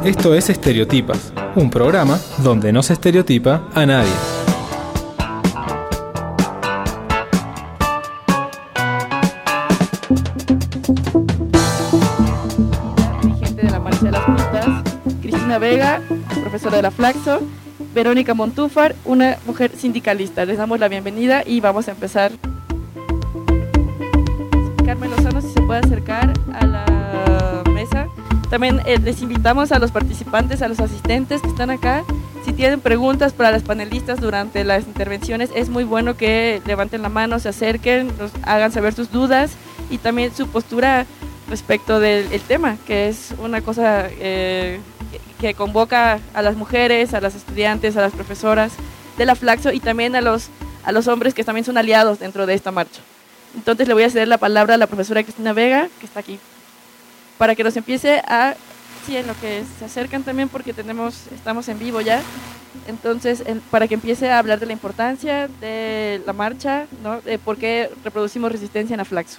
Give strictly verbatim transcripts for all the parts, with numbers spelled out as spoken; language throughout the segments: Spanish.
Esto es Estereotipas, un programa donde no se estereotipa a nadie. Dirigente de la Marcha de las Justas, Cristina Vega, profesora de la Flaxo, Verónica Montúfar, una mujer sindicalista. Les damos la bienvenida y vamos a empezar. Carmen Lozano, si se puede acercar a la mesa. También eh, les invitamos a los participantes, a los asistentes que están acá. Si tienen preguntas para las panelistas durante las intervenciones, es muy bueno que levanten la mano, se acerquen, nos hagan saber sus dudas y también su postura respecto del el tema, que es una cosa eh, que, que convoca a las mujeres, a las estudiantes, a las profesoras de la Flaxo y también a los, a los hombres que también son aliados dentro de esta marcha. Entonces le voy a ceder la palabra a la profesora Cristina Vega, que está aquí, para que nos empiece a, sí, en lo que se acercan también, porque tenemos, estamos en vivo ya, entonces en, para que empiece a hablar de la importancia de la marcha, ¿no? De por qué reproducimos resistencia en la Flaxo.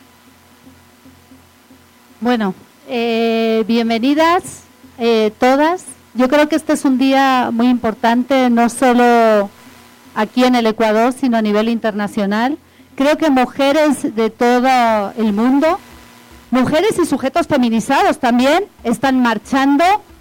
Bueno, eh, bienvenidas eh, todas. Yo creo que este es un día muy importante, no solo aquí en el Ecuador, sino a nivel internacional. Creo que mujeres de todo el mundo, mujeres y sujetos feminizados también, están marchando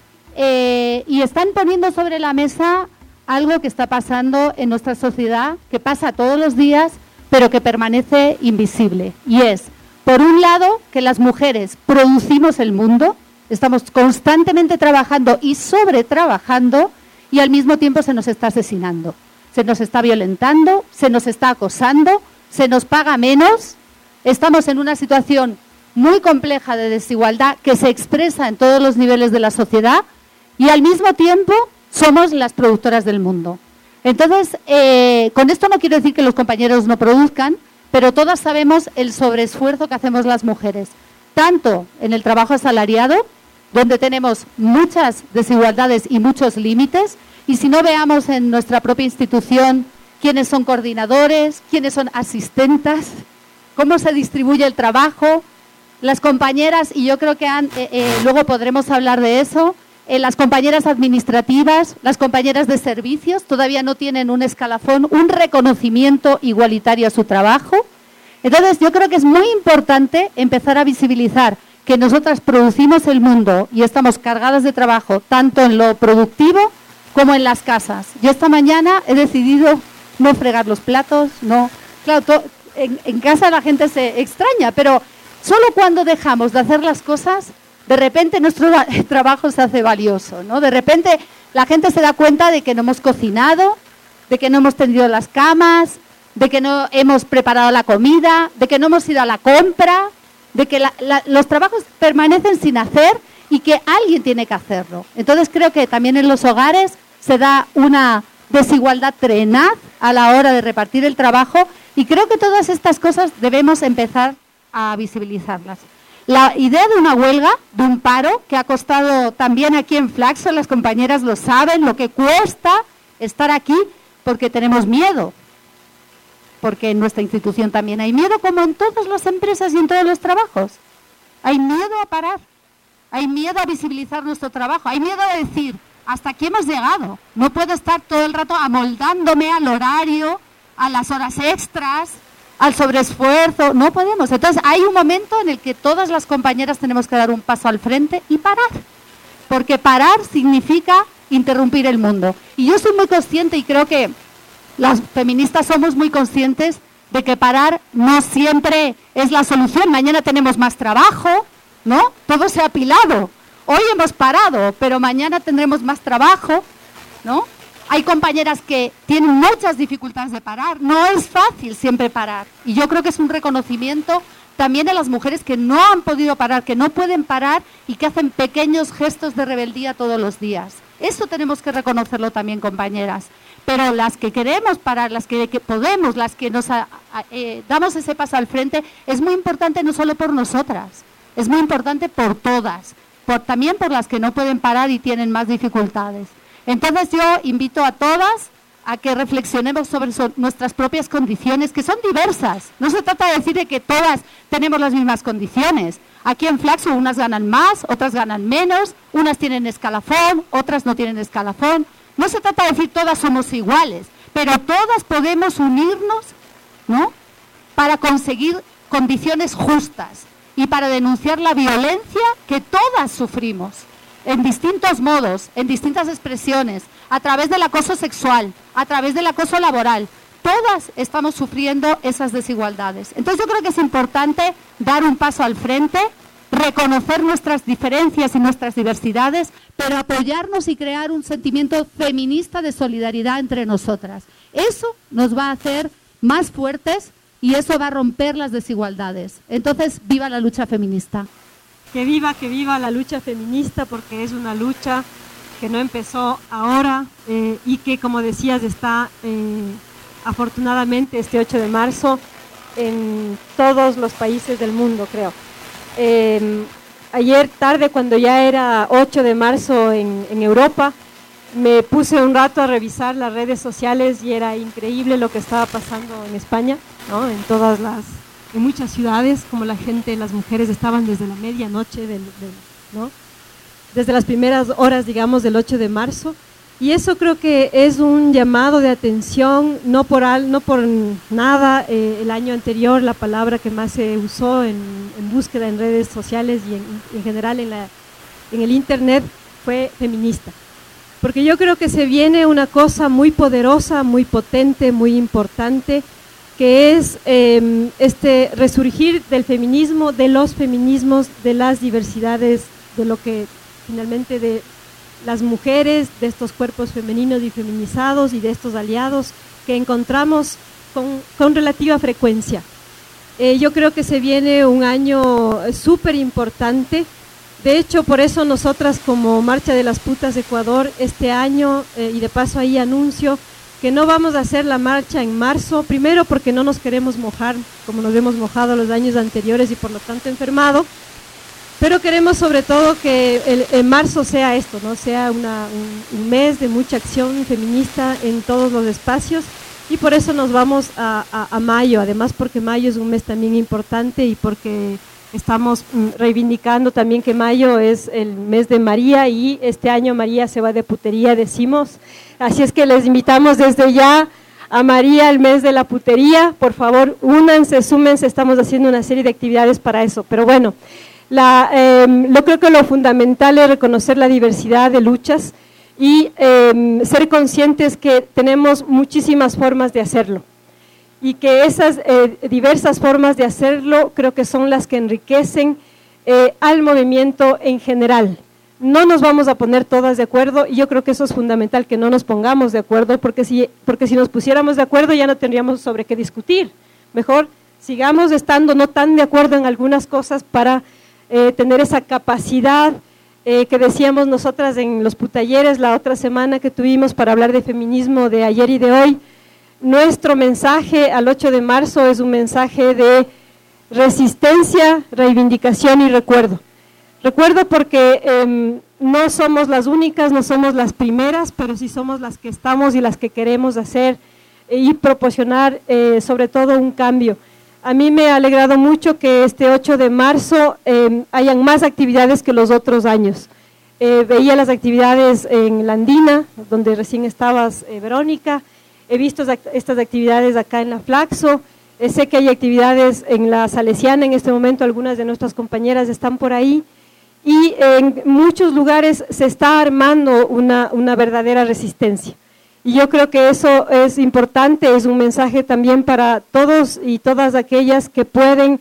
eh, y están poniendo sobre la mesa algo que está pasando en nuestra sociedad, que pasa todos los días, pero que permanece invisible. Y es, por un lado, que las mujeres producimos el mundo, estamos constantemente trabajando y sobretrabajando, y al mismo tiempo se nos está asesinando, se nos está violentando, se nos está acosando, se nos paga menos, estamos en una situación muy compleja de desigualdad que se expresa en todos los niveles de la sociedad y al mismo tiempo somos las productoras del mundo. Entonces, eh, con esto no quiero decir que los compañeros no produzcan, pero todas sabemos el sobreesfuerzo que hacemos las mujeres, tanto en el trabajo asalariado, donde tenemos muchas desigualdades y muchos límites, y si no veamos en nuestra propia institución quiénes son coordinadores, quiénes son asistentas, cómo se distribuye el trabajo, las compañeras, y yo creo que han, eh, eh, luego podremos hablar de eso, eh, las compañeras administrativas, las compañeras de servicios, todavía no tienen un escalafón, un reconocimiento igualitario a su trabajo. Entonces yo creo que es muy importante empezar a visibilizar que nosotras producimos el mundo y estamos cargadas de trabajo, tanto en lo productivo como en las casas. Yo esta mañana he decidido no fregar los platos, no. Claro, to, en, en casa la gente se extraña, pero solo cuando dejamos de hacer las cosas, de repente nuestro trabajo se hace valioso, ¿no? De repente la gente se da cuenta de que no hemos cocinado, de que no hemos tendido las camas, de que no hemos preparado la comida, de que no hemos ido a la compra, de que la, la, los trabajos permanecen sin hacer y que alguien tiene que hacerlo. Entonces creo que también en los hogares se da una desigualdad tenaz a la hora de repartir el trabajo y creo que todas estas cosas debemos empezar a visibilizarlas. La idea de una huelga, de un paro, que ha costado también aquí en Flaxo, las compañeras lo saben, lo que cuesta estar aquí porque tenemos miedo, porque en nuestra institución también hay miedo, como en todas las empresas y en todos los trabajos. Hay miedo a parar, hay miedo a visibilizar nuestro trabajo, hay miedo a decir, hasta aquí hemos llegado, no puedo estar todo el rato amoldándome al horario, a las horas extras, al sobreesfuerzo, no podemos. Entonces hay un momento en el que todas las compañeras tenemos que dar un paso al frente y parar, porque parar significa interrumpir el mundo. Y yo soy muy consciente y creo que las feministas somos muy conscientes de que parar no siempre es la solución. Mañana tenemos más trabajo, ¿no? Todo se ha apilado. Hoy hemos parado, pero mañana tendremos más trabajo, ¿no? Hay compañeras que tienen muchas dificultades de parar. No es fácil siempre parar. Y yo creo que es un reconocimiento también a las mujeres que no han podido parar, que no pueden parar y que hacen pequeños gestos de rebeldía todos los días. Eso tenemos que reconocerlo también, compañeras. Pero las que queremos parar, las que, que podemos, las que nos a, a, eh, damos ese paso al frente, es muy importante no solo por nosotras, es muy importante por todas. Por, también por las que no pueden parar y tienen más dificultades. Entonces yo invito a todas a que reflexionemos sobre so nuestras propias condiciones, que son diversas. No se trata de decir de que todas tenemos las mismas condiciones. Aquí en Flaxo unas ganan más, otras ganan menos, unas tienen escalafón, otras no tienen escalafón. No se trata de decir todas somos iguales, pero todas podemos unirnos, ¿no?, para conseguir condiciones justas y para denunciar la violencia que todas sufrimos en distintos modos, en distintas expresiones, a través del acoso sexual, a través del acoso laboral. Todas estamos sufriendo esas desigualdades. Entonces yo creo que es importante dar un paso al frente, reconocer nuestras diferencias y nuestras diversidades, pero apoyarnos y crear un sentimiento feminista de solidaridad entre nosotras. Eso nos va a hacer más fuertes y eso va a romper las desigualdades. Entonces, viva la lucha feminista. Que viva, que viva la lucha feminista, porque es una lucha que no empezó ahora eh, y que, como decías, está eh, afortunadamente este ocho de marzo en todos los países del mundo, creo. Eh, ayer tarde, cuando ya era ocho de marzo en, en Europa, me puse un rato a revisar las redes sociales y era increíble lo que estaba pasando en España, ¿no? En todas las, en muchas ciudades, como la gente, las mujeres estaban desde la medianoche, del, del, ¿no?, desde las primeras horas, digamos, del ocho de marzo, y eso creo que es un llamado de atención, no por, al, no por nada. Eh, el año anterior la palabra que más se usó en, en búsqueda en redes sociales y en, en general en, la, en el internet fue feminista, porque yo creo que se viene una cosa muy poderosa, muy potente, muy importante, que es eh, este resurgir del feminismo, de los feminismos, de las diversidades, de lo que finalmente de las mujeres, de estos cuerpos femeninos y feminizados y de estos aliados que encontramos con, con relativa frecuencia. Eh, yo creo que se viene un año súper importante. De hecho, por eso nosotras como Marcha de las Putas de Ecuador este año, eh, y de paso ahí anuncio que no vamos a hacer la marcha en marzo, primero porque no nos queremos mojar como nos hemos mojado los años anteriores y por lo tanto enfermado, pero queremos sobre todo que el, el marzo sea esto, ¿no?, sea una, un, un mes de mucha acción feminista en todos los espacios, y por eso nos vamos a, a, a mayo, además porque mayo es un mes también importante y porque estamos reivindicando también que mayo es el mes de María y este año María se va de putería, decimos. Así es que les invitamos desde ya a María, el mes de la putería. Por favor, únanse, súmense, estamos haciendo una serie de actividades para eso. Pero bueno, la, eh, yo creo que lo fundamental es reconocer la diversidad de luchas y eh, ser conscientes que tenemos muchísimas formas de hacerlo. Y que esas eh, diversas formas de hacerlo creo que son las que enriquecen eh, al movimiento en general. No nos vamos a poner todas de acuerdo y yo creo que eso es fundamental, que no nos pongamos de acuerdo, porque si, porque si nos pusiéramos de acuerdo ya no tendríamos sobre qué discutir. Mejor sigamos estando no tan de acuerdo en algunas cosas para eh, tener esa capacidad eh, que decíamos nosotras en los putalleres la otra semana que tuvimos para hablar de feminismo de ayer y de hoy. Nuestro mensaje al ocho de marzo es un mensaje de resistencia, reivindicación y recuerdo. Recuerdo porque eh, no somos las únicas, no somos las primeras, pero sí somos las que estamos y las que queremos hacer y proporcionar eh, sobre todo un cambio. A mí me ha alegrado mucho que este ocho de marzo eh, hayan más actividades que los otros años. Eh, veía las actividades en la Andina, donde recién estabas, eh, Verónica. He visto estas actividades acá en la Flaxo, eh, sé que hay actividades en la Salesiana en este momento, algunas de nuestras compañeras están por ahí, y en muchos lugares se está armando una, una verdadera resistencia. Y yo creo que eso es importante, es un mensaje también para todos y todas aquellas que pueden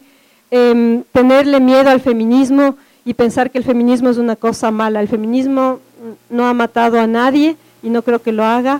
eh, tenerle miedo al feminismo y pensar que el feminismo es una cosa mala. El feminismo no ha matado a nadie y no creo que lo haga.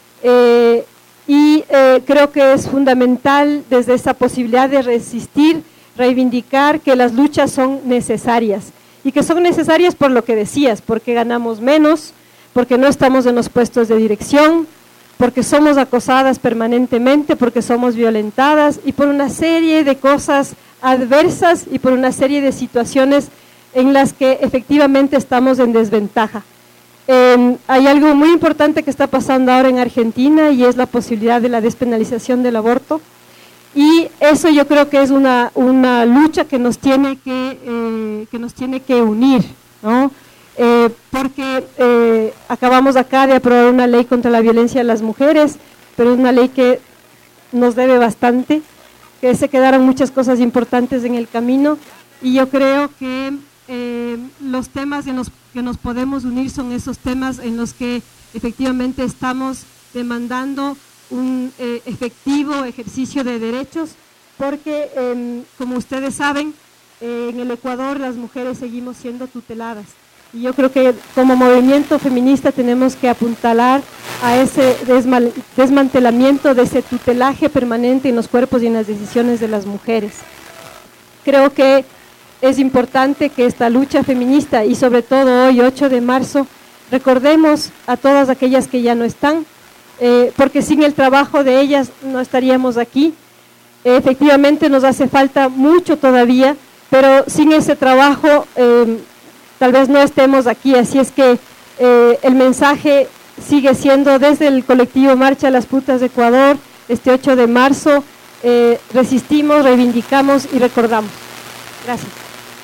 Eh, y eh, creo que es fundamental desde esa posibilidad de resistir, reivindicar que las luchas son necesarias y que son necesarias por lo que decías, porque ganamos menos, porque no estamos en los puestos de dirección, porque somos acosadas permanentemente, porque somos violentadas y por una serie de cosas adversas y por una serie de situaciones en las que efectivamente estamos en desventaja. Eh, hay algo muy importante que está pasando ahora en Argentina y es la posibilidad de la despenalización del aborto. Y eso yo creo que es una, una lucha que nos tiene que, eh, que nos tiene que unir, ¿no? Eh, porque eh, acabamos acá de aprobar una ley contra la violencia a las mujeres, pero es una ley que nos debe bastante, que se quedaron muchas cosas importantes en el camino, y yo creo que eh, los temas en los que nos podemos unir son esos temas en los que efectivamente estamos demandando un eh, efectivo ejercicio de derechos, porque eh, como ustedes saben, eh, en el Ecuador las mujeres seguimos siendo tuteladas. Y yo creo que como movimiento feminista tenemos que apuntalar a ese desmantelamiento de ese tutelaje permanente en los cuerpos y en las decisiones de las mujeres. Creo que es importante que esta lucha feminista, y sobre todo hoy, ocho de marzo, recordemos a todas aquellas que ya no están, eh, porque sin el trabajo de ellas no estaríamos aquí. Eh, efectivamente nos hace falta mucho todavía, pero sin ese trabajo eh, tal vez no estemos aquí, así es que eh, el mensaje sigue siendo desde el colectivo Marcha a las Putas de Ecuador, este ocho de marzo, eh, resistimos, reivindicamos y recordamos. Gracias.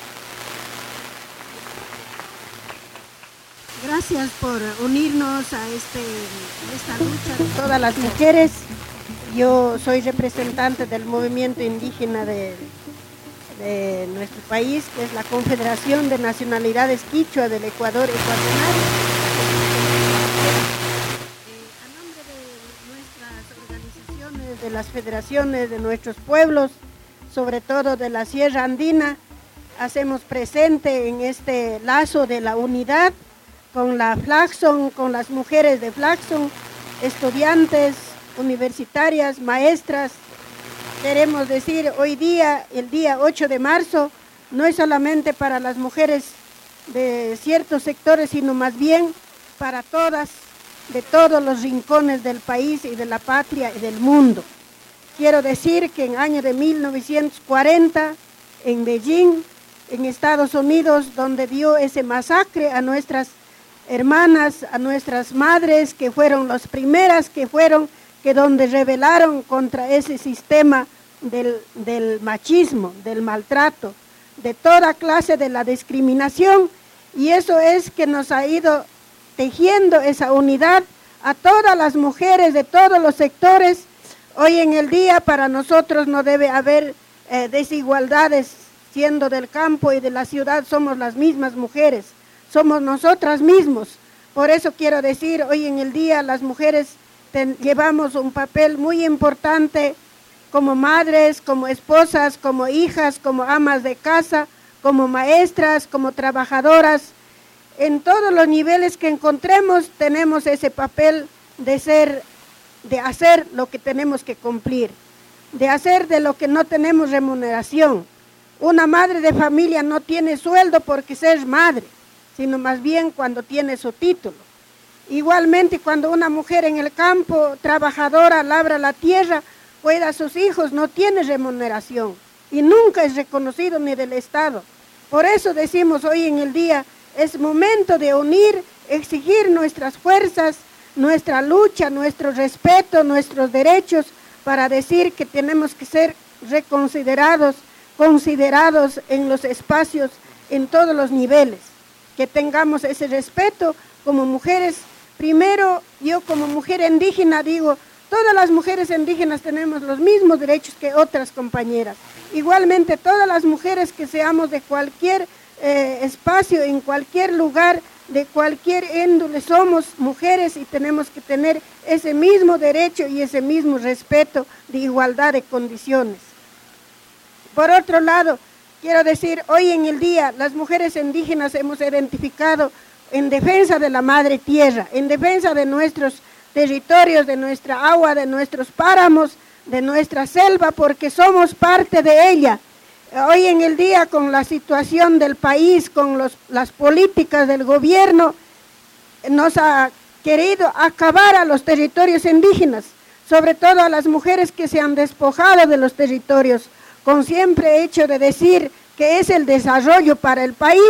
Gracias por unirnos a este, esta lucha de todas las mujeres. Yo soy representante del movimiento indígena de de nuestro país, que es la Confederación de Nacionalidades Quichua del Ecuador Ecuatorial. Eh, a nombre de nuestras organizaciones, de las federaciones de nuestros pueblos, sobre todo de la Sierra Andina, hacemos presente en este lazo de la unidad con la Flaxon, con las mujeres de Flaxon, estudiantes, universitarias, maestras. Queremos decir, hoy día, el día ocho de marzo, no es solamente para las mujeres de ciertos sectores, sino más bien para todas, de todos los rincones del país y de la patria y del mundo. Quiero decir que en el año de mil novecientos cuarenta, en Beijing, en Estados Unidos, donde dio ese masacre a nuestras hermanas, a nuestras madres, que fueron las primeras que fueron, que donde rebelaron contra ese sistema del, del machismo, del maltrato, de toda clase de la discriminación, y eso es que nos ha ido tejiendo esa unidad a todas las mujeres de todos los sectores. Hoy en el día para nosotros no debe haber eh, desigualdades, siendo del campo y de la ciudad somos las mismas mujeres, somos nosotras mismos. Por eso quiero decir, hoy en el día las mujeres ten, llevamos un papel muy importante como madres, como esposas, como hijas, como amas de casa, como maestras, como trabajadoras. En todos los niveles que encontremos tenemos ese papel de ser, de hacer lo que tenemos que cumplir, de hacer de lo que no tenemos remuneración. Una madre de familia no tiene sueldo porque es madre, sino más bien cuando tiene su título. Igualmente cuando una mujer en el campo, trabajadora, labra la tierra, cuida a sus hijos, no tiene remuneración y nunca es reconocido ni del Estado. Por eso decimos hoy en el día, es momento de unir, exigir nuestras fuerzas, nuestra lucha, nuestro respeto, nuestros derechos, para decir que tenemos que ser reconsiderados, considerados en los espacios, en todos los niveles, que tengamos ese respeto como mujeres. Primero, yo como mujer indígena digo, todas las mujeres indígenas tenemos los mismos derechos que otras compañeras. Igualmente, todas las mujeres que seamos de cualquier eh, espacio, en cualquier lugar, de cualquier índole, somos mujeres y tenemos que tener ese mismo derecho y ese mismo respeto de igualdad de condiciones. Por otro lado, quiero decir, hoy en el día, las mujeres indígenas hemos identificado en defensa de la madre tierra, en defensa de nuestros territorios, de nuestra agua, de nuestros páramos, de nuestra selva, porque somos parte de ella. Hoy en el día, con la situación del país, con los, las políticas del gobierno, nos ha querido acabar a los territorios indígenas, sobre todo a las mujeres que se han despojado de los territorios, con siempre hecho de decir que es el desarrollo para el país,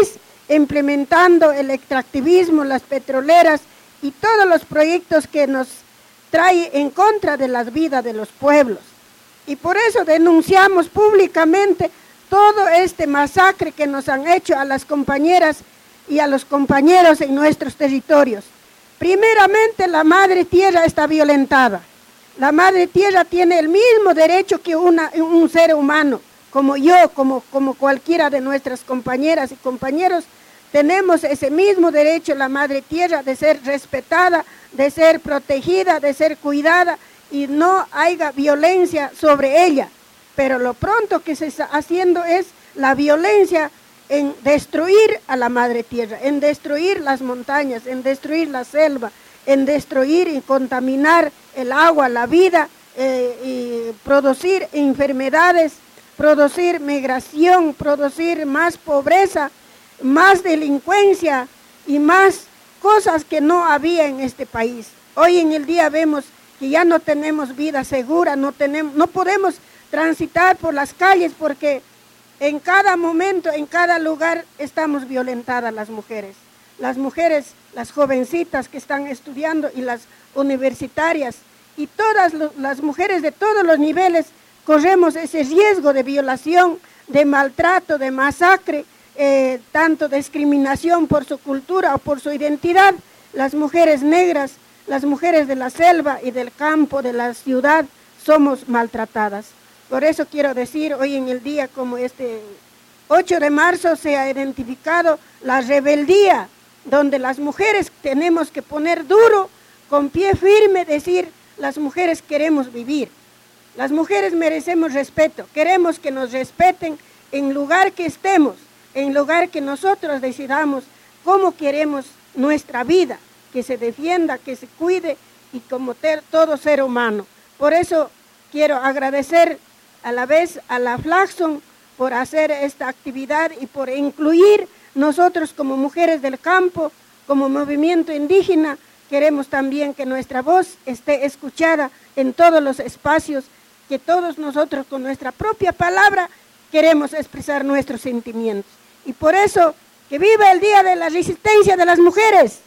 implementando el extractivismo, las petroleras y todos los proyectos que nos trae en contra de la vida de los pueblos. Y por eso denunciamos públicamente todo este masacre que nos han hecho a las compañeras y a los compañeros en nuestros territorios. Primeramente, la madre tierra está violentada. La madre tierra tiene el mismo derecho que una, un ser humano, como yo, como, como cualquiera de nuestras compañeras y compañeros. Tenemos ese mismo derecho, la madre tierra, de ser respetada, de ser protegida, de ser cuidada, y no haya violencia sobre ella. Pero lo pronto que se está haciendo es la violencia en destruir a la madre tierra, en destruir las montañas, en destruir la selva, en destruir y contaminar el agua, la vida, eh, y producir enfermedades, producir migración, producir más pobreza, más delincuencia y más cosas que no había en este país. Hoy en el día vemos que ya no tenemos vida segura, no, tenemos, no podemos transitar por las calles porque en cada momento, en cada lugar estamos violentadas las mujeres. Las mujeres, las jovencitas que están estudiando y las universitarias y todas las mujeres de todos los niveles corremos ese riesgo de violación, de maltrato, de masacre, eh, tanto discriminación por su cultura o por su identidad. Las mujeres negras, las mujeres de la selva y del campo, de la ciudad, somos maltratadas. Por eso quiero decir, hoy en el día como este ocho de marzo se ha identificado la rebeldía, donde las mujeres tenemos que poner duro, con pie firme, decir, las mujeres queremos vivir. Las mujeres merecemos respeto, queremos que nos respeten en lugar que estemos, en lugar que nosotros decidamos cómo queremos nuestra vida, que se defienda, que se cuide y como ter, todo ser humano. Por eso quiero agradecer a la vez a la Flaxon por hacer esta actividad y por incluir nosotros como mujeres del campo, como movimiento indígena, queremos también que nuestra voz esté escuchada en todos los espacios, que todos nosotros con nuestra propia palabra queremos expresar nuestros sentimientos. Y por eso, que viva el Día de la Resistencia de las Mujeres.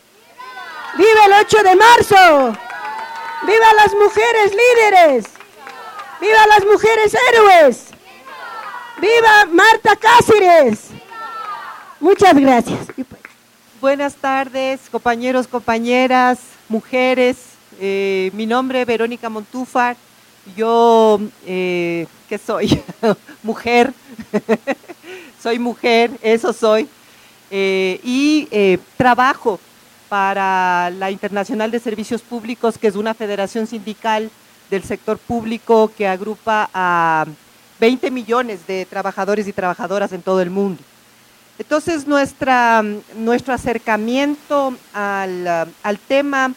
¡Viva el ocho de marzo! ¡Viva las mujeres líderes! ¡Viva las mujeres héroes! ¡Viva Marta Cáceres! Muchas gracias. Buenas tardes, compañeros, compañeras, mujeres. Eh, mi nombre es Verónica Montúfar. Yo, eh, ¿qué soy? Mujer. Soy mujer, eso soy. Eh, y eh, trabajo para la Internacional de Servicios Públicos, que es una federación sindical del sector público que agrupa a veinte millones de trabajadores y trabajadoras en todo el mundo. Entonces, nuestra, nuestro acercamiento al, al tema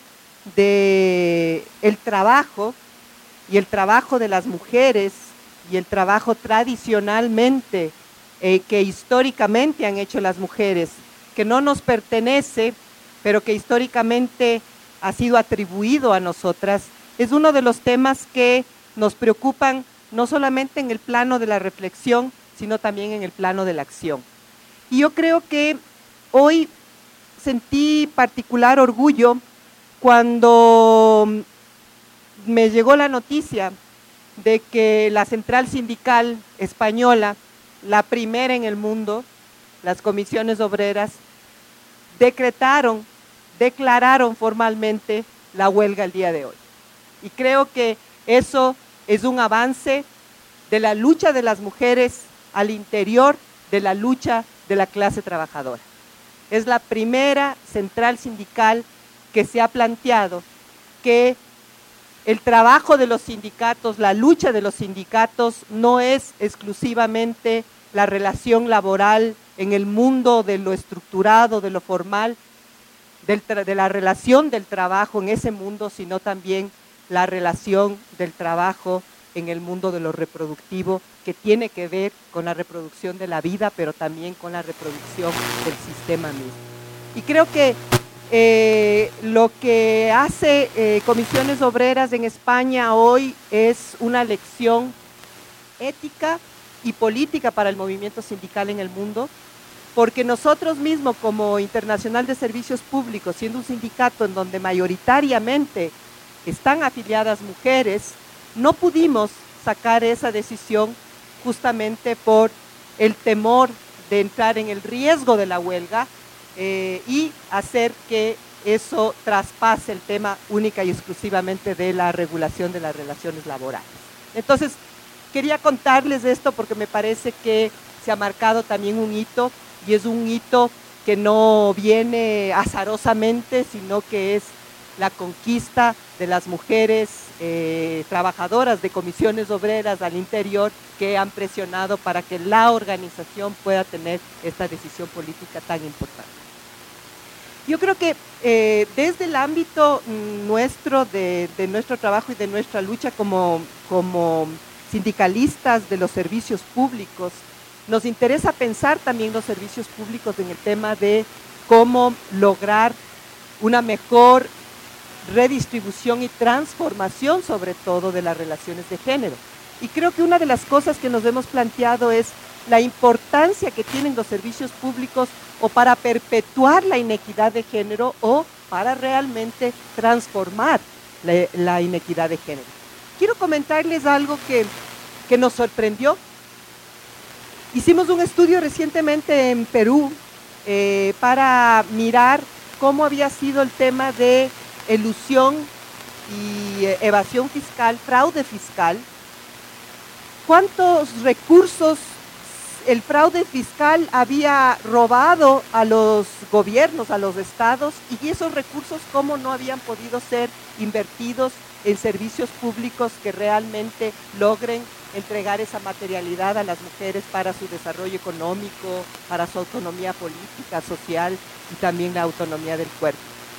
del trabajo y el trabajo de las mujeres y el trabajo tradicionalmente eh, que históricamente han hecho las mujeres, que no nos pertenece, pero que históricamente ha sido atribuido a nosotras, es uno de los temas que nos preocupan no solamente en el plano de la reflexión, sino también en el plano de la acción. Y yo creo que hoy sentí particular orgullo cuando me llegó la noticia de que la Central Sindical Española, la primera en el mundo, las comisiones obreras, decretaron, declararon formalmente la huelga el día de hoy. Y creo que eso es un avance de la lucha de las mujeres al interior de la lucha de la clase trabajadora. Es la primera central sindical que se ha planteado que el trabajo de los sindicatos, la lucha de los sindicatos no es exclusivamente la relación laboral en el mundo de lo estructurado, de lo formal, del de la relación del trabajo en ese mundo, sino también la relación del trabajo en el mundo de lo reproductivo, que tiene que ver con la reproducción de la vida, pero también con la reproducción del sistema mismo. Y creo que eh, lo que hace eh, Comisiones Obreras en España hoy es una lección ética y política para el movimiento sindical en el mundo, porque nosotros mismos como Internacional de Servicios Públicos, siendo un sindicato en donde mayoritariamente están afiliadas mujeres, no pudimos sacar esa decisión justamente por el temor de entrar en el riesgo de la huelga eh, y hacer que eso traspase el tema única y exclusivamente de la regulación de las relaciones laborales. Entonces, quería contarles esto porque me parece que se ha marcado también un hito, y es un hito que no viene azarosamente, sino que es la conquista de las mujeres eh, trabajadoras de comisiones obreras al interior que han presionado para que la organización pueda tener esta decisión política tan importante. Yo creo que eh, desde el ámbito nuestro, de, de nuestro trabajo y de nuestra lucha como, como sindicalistas de los servicios públicos, nos interesa pensar también los servicios públicos en el tema de cómo lograr una mejor redistribución y transformación, sobre todo, de las relaciones de género. Y creo que una de las cosas que nos hemos planteado es la importancia que tienen los servicios públicos o para perpetuar la inequidad de género o para realmente transformar la, la inequidad de género. Quiero comentarles algo que, que nos sorprendió. Hicimos un estudio recientemente en Perú eh, para mirar cómo había sido el tema de elusión y eh, evasión fiscal, fraude fiscal, cuántos recursos el fraude fiscal había robado a los gobiernos, a los estados, y esos recursos cómo no habían podido ser invertidos en servicios públicos que realmente logren entregar esa materialidad a las mujeres para su desarrollo económico, para su autonomía política, social y también la autonomía del cuerpo.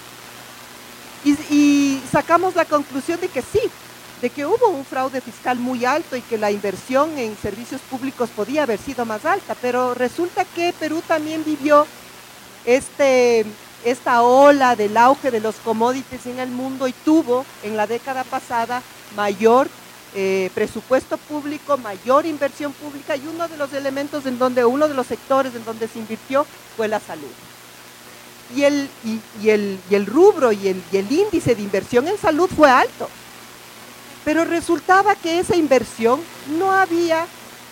Y, y sacamos la conclusión de que sí, de que hubo un fraude fiscal muy alto y que la inversión en servicios públicos podía haber sido más alta, pero resulta que Perú también vivió este, esta ola del auge de los commodities en el mundo y tuvo en la década pasada mayor eh, presupuesto público, mayor inversión pública, y uno de los elementos en donde, uno de los sectores en donde se invirtió fue la salud. Y el, y, y el, y el rubro y el, y el índice de inversión en salud fue alto. Pero resultaba que esa inversión no había,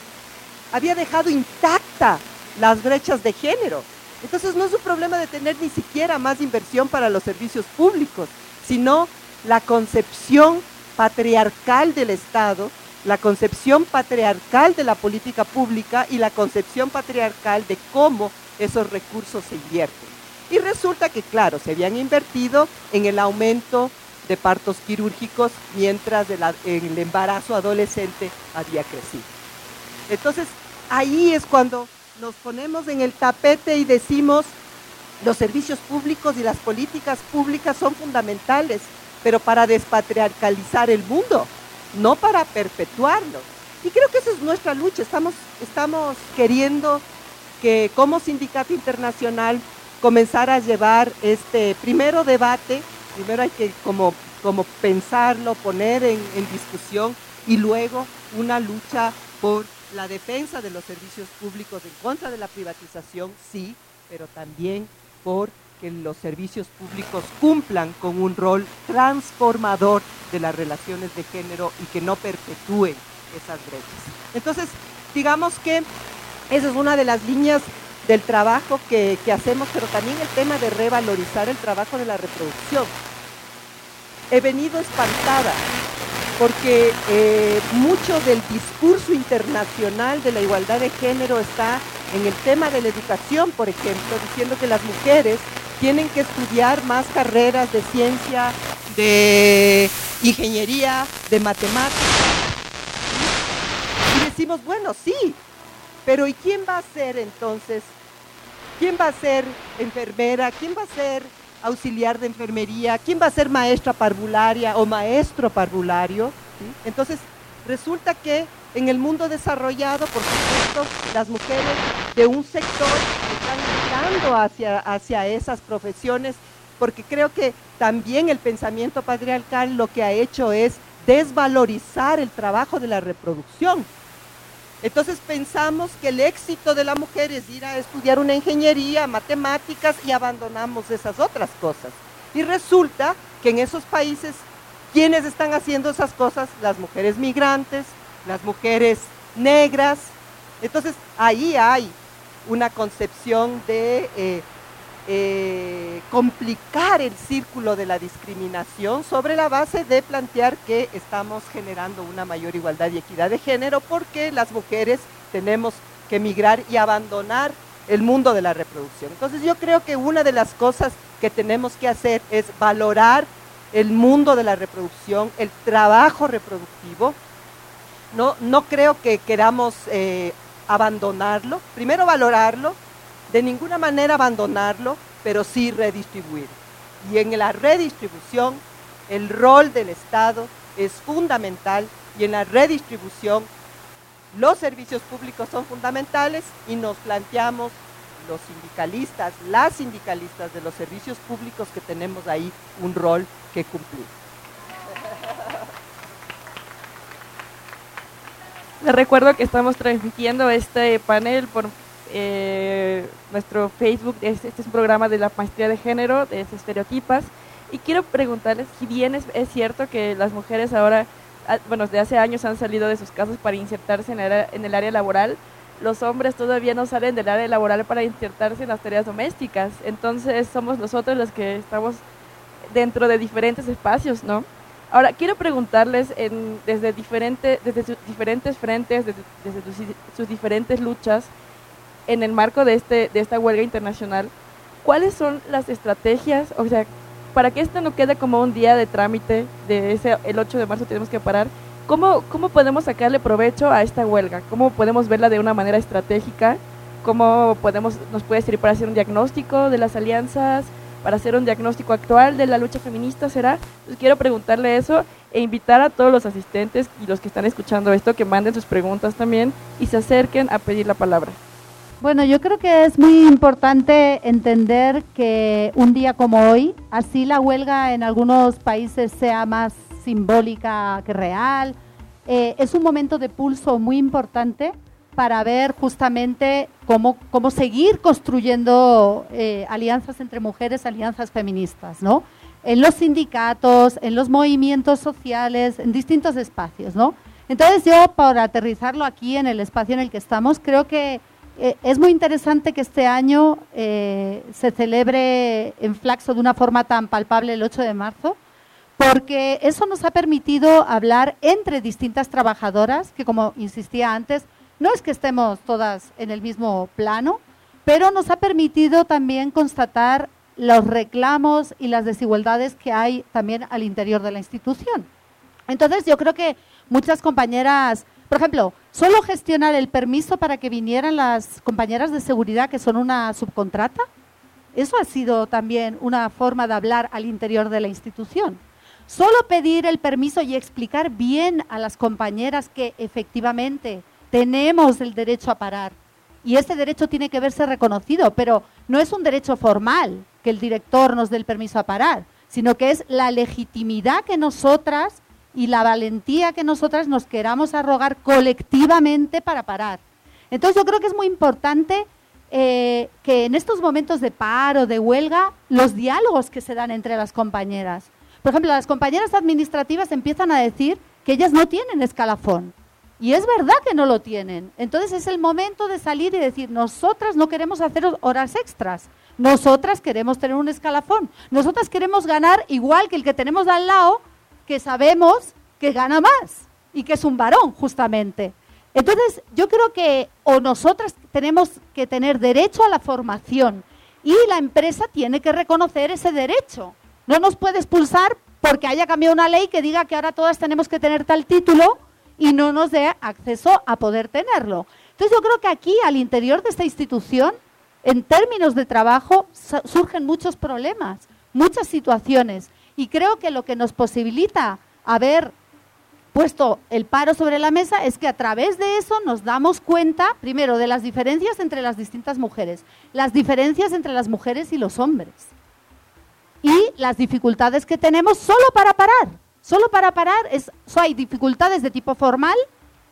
había dejado intacta las brechas de género. Entonces no es un problema de tener ni siquiera más inversión para los servicios públicos, sino la concepción patriarcal del Estado, la concepción patriarcal de la política pública y la concepción patriarcal de cómo esos recursos se invierten. Y resulta que, claro, se habían invertido en el aumento de partos quirúrgicos, mientras el, el embarazo adolescente había crecido. Entonces, ahí es cuando nos ponemos en el tapete y decimos, los servicios públicos y las políticas públicas son fundamentales, pero para despatriarcalizar el mundo, no para perpetuarlo. Y creo que esa es nuestra lucha. Estamos, estamos queriendo que como sindicato internacional comenzar a llevar este primero debate. Primero hay que como, como pensarlo, poner en, en discusión, y luego una lucha por la defensa de los servicios públicos en contra de la privatización, sí, pero también por que los servicios públicos cumplan con un rol transformador de las relaciones de género y que no perpetúen esas brechas. Entonces, digamos que esa es una de las líneas del trabajo que, que hacemos, pero también el tema de revalorizar el trabajo de la reproducción. He venido espantada porque eh, mucho del discurso internacional de la igualdad de género está en el tema de la educación, por ejemplo, diciendo que las mujeres tienen que estudiar más carreras de ciencia, de ingeniería, de matemáticas. Y decimos, bueno, sí, pero ¿y quién va a ser entonces? ¿Quién va a ser enfermera? ¿Quién va a ser auxiliar de enfermería? ¿Quién va a ser maestra parvularia o maestro parvulario? ¿Sí? Entonces, resulta que en el mundo desarrollado, por supuesto, las mujeres de un sector están mirando hacia, hacia esas profesiones, porque creo que también el pensamiento patriarcal lo que ha hecho es desvalorizar el trabajo de la reproducción. Entonces pensamos que el éxito de la mujer es ir a estudiar una ingeniería, matemáticas, y abandonamos esas otras cosas. Y resulta que en esos países, ¿quiénes están haciendo esas cosas? Las mujeres migrantes, las mujeres negras. Entonces ahí hay una concepción de eh, eh, complicar el círculo de la discriminación sobre la base de plantear que estamos generando una mayor igualdad y equidad de género porque las mujeres tenemos que migrar y abandonar el mundo de la reproducción. Entonces yo creo que una de las cosas que tenemos que hacer es valorar el mundo de la reproducción, el trabajo reproductivo. No, no creo que queramos eh, abandonarlo, primero valorarlo, de ninguna manera abandonarlo, pero sí redistribuir. Y en la redistribución, el rol del Estado es fundamental, y en la redistribución, los servicios públicos son fundamentales, y nos planteamos, los sindicalistas, las sindicalistas de los servicios públicos, que tenemos ahí un rol que cumplir. Les recuerdo que estamos transmitiendo este panel por eh, nuestro Facebook. Este, este es un programa de la maestría de género, de estereotipas, y quiero preguntarles si bien es, es cierto que las mujeres ahora, bueno, desde hace años han salido de sus casas para insertarse en el, en el área laboral. Los hombres todavía no salen del área laboral para insertarse en las tareas domésticas, entonces somos nosotros los que estamos dentro de diferentes espacios, ¿no? Ahora, quiero preguntarles en, desde, diferente, desde sus diferentes frentes, desde, desde sus, sus diferentes luchas, en el marco de, este, de esta huelga internacional, ¿cuáles son las estrategias, o sea, para que esto no quede como un día de trámite, de ese, el ocho de marzo tenemos que parar? ¿Cómo, ¿Cómo podemos sacarle provecho a esta huelga? ¿Cómo podemos verla de una manera estratégica? ¿Cómo podemos, nos puede servir para hacer un diagnóstico de las alianzas, para hacer un diagnóstico actual de la lucha feminista, será? Pues quiero preguntarle eso e invitar a todos los asistentes y los que están escuchando esto que manden sus preguntas también y se acerquen a pedir la palabra. Bueno, yo creo que es muy importante entender que un día como hoy, así la huelga en algunos países sea más simbólica que real, eh, es un momento de pulso muy importante para ver justamente cómo, cómo seguir construyendo eh, alianzas entre mujeres, alianzas feministas, ¿no? En los sindicatos, en los movimientos sociales, en distintos espacios, ¿no? Entonces yo, para aterrizarlo aquí en el espacio en el que estamos, creo que eh, es muy interesante que este año eh, se celebre en Flaxo de una forma tan palpable el ocho de marzo, porque eso nos ha permitido hablar entre distintas trabajadoras, que como insistía antes, no es que estemos todas en el mismo plano, pero nos ha permitido también constatar los reclamos y las desigualdades que hay también al interior de la institución. Entonces yo creo que muchas compañeras, por ejemplo, solo gestionar el permiso para que vinieran las compañeras de seguridad que son una subcontrata, eso ha sido también una forma de hablar al interior de la institución. Solo pedir el permiso y explicar bien a las compañeras que efectivamente tenemos el derecho a parar y ese derecho tiene que verse reconocido, pero no es un derecho formal que el director nos dé el permiso a parar, sino que es la legitimidad que nosotras y la valentía que nosotras nos queramos arrogar colectivamente para parar. Entonces yo creo que es muy importante eh, que en estos momentos de paro, de huelga, los diálogos que se dan entre las compañeras. Por ejemplo, las compañeras administrativas empiezan a decir que ellas no tienen escalafón. Y es verdad que no lo tienen. Entonces es el momento de salir y decir, nosotras no queremos hacer horas extras, nosotras queremos tener un escalafón, nosotras queremos ganar igual que el que tenemos al lado, que sabemos que gana más y que es un varón justamente. Entonces yo creo que o nosotras tenemos que tener derecho a la formación y la empresa tiene que reconocer ese derecho. No nos puede expulsar porque haya cambiado una ley que diga que ahora todas tenemos que tener tal título y no nos dé acceso a poder tenerlo. Entonces yo creo que aquí, al interior de esta institución, en términos de trabajo, surgen muchos problemas, muchas situaciones, y creo que lo que nos posibilita haber puesto el paro sobre la mesa es que a través de eso nos damos cuenta, primero, de las diferencias entre las distintas mujeres, las diferencias entre las mujeres y los hombres, y las dificultades que tenemos solo para parar. Solo para parar es, so hay dificultades de tipo formal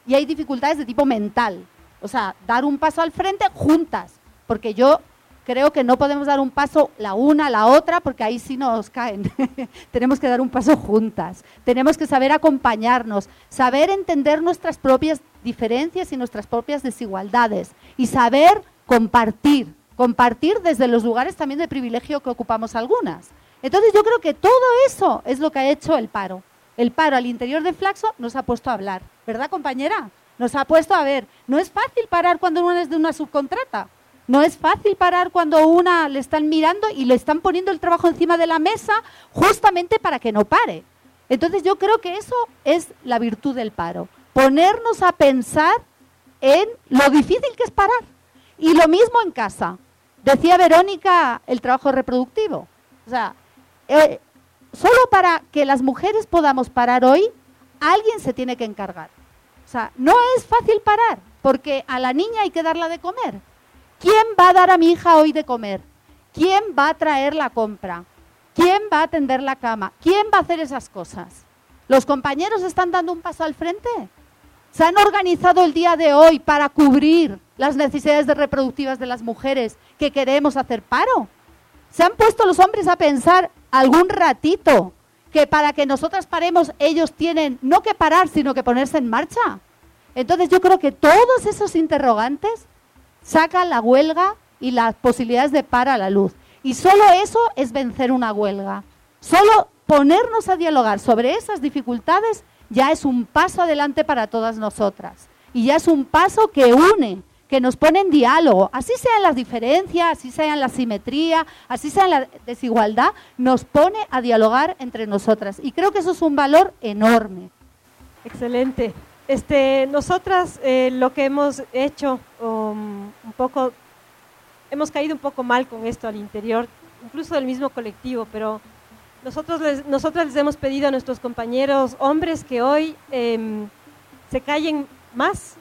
y hay dificultades de tipo mental. O sea, dar un paso al frente juntas, porque yo creo que no podemos dar un paso la una, la otra, porque ahí sí nos caen. Tenemos que dar un paso juntas, tenemos que saber acompañarnos, saber entender nuestras propias diferencias y nuestras propias desigualdades y saber compartir, compartir desde los lugares también de privilegio que ocupamos algunas. Entonces yo creo que todo eso es lo que ha hecho el paro. El paro al interior de Flaxo nos ha puesto a hablar, ¿verdad, compañera? Nos ha puesto a ver, no es fácil parar cuando uno es de una subcontrata, no es fácil parar cuando una le están mirando y le están poniendo el trabajo encima de la mesa justamente para que no pare. Entonces yo creo que eso es la virtud del paro, ponernos a pensar en lo difícil que es parar. Y lo mismo en casa. Decía Verónica el trabajo reproductivo. O sea, eh, solo para que las mujeres podamos parar hoy, alguien se tiene que encargar. O sea, no es fácil parar, porque a la niña hay que darla de comer. ¿Quién va a dar a mi hija hoy de comer? ¿Quién va a traer la compra? ¿Quién va a atender la cama? ¿Quién va a hacer esas cosas? ¿Los compañeros están dando un paso al frente? ¿Se han organizado el día de hoy para cubrir las necesidades de reproductivas de las mujeres que queremos hacer paro? ¿Se han puesto los hombres a pensar algún ratito que para que nosotras paremos ellos tienen no que parar, sino que ponerse en marcha? Entonces yo creo que todos esos interrogantes sacan la huelga y las posibilidades de paro a la luz. Y solo eso es vencer una huelga. Solo ponernos a dialogar sobre esas dificultades ya es un paso adelante para todas nosotras. Y ya es un paso que une, que nos pone en diálogo. Así sean las diferencias, así sean la simetría, así sea la desigualdad, nos pone a dialogar entre nosotras. Y creo que eso es un valor enorme. Excelente. Este, nosotras eh, lo que hemos hecho, um, un poco, hemos caído un poco mal con esto al interior, incluso del mismo colectivo, pero nosotros les, nosotras les hemos pedido a nuestros compañeros hombres que hoy eh, se callen más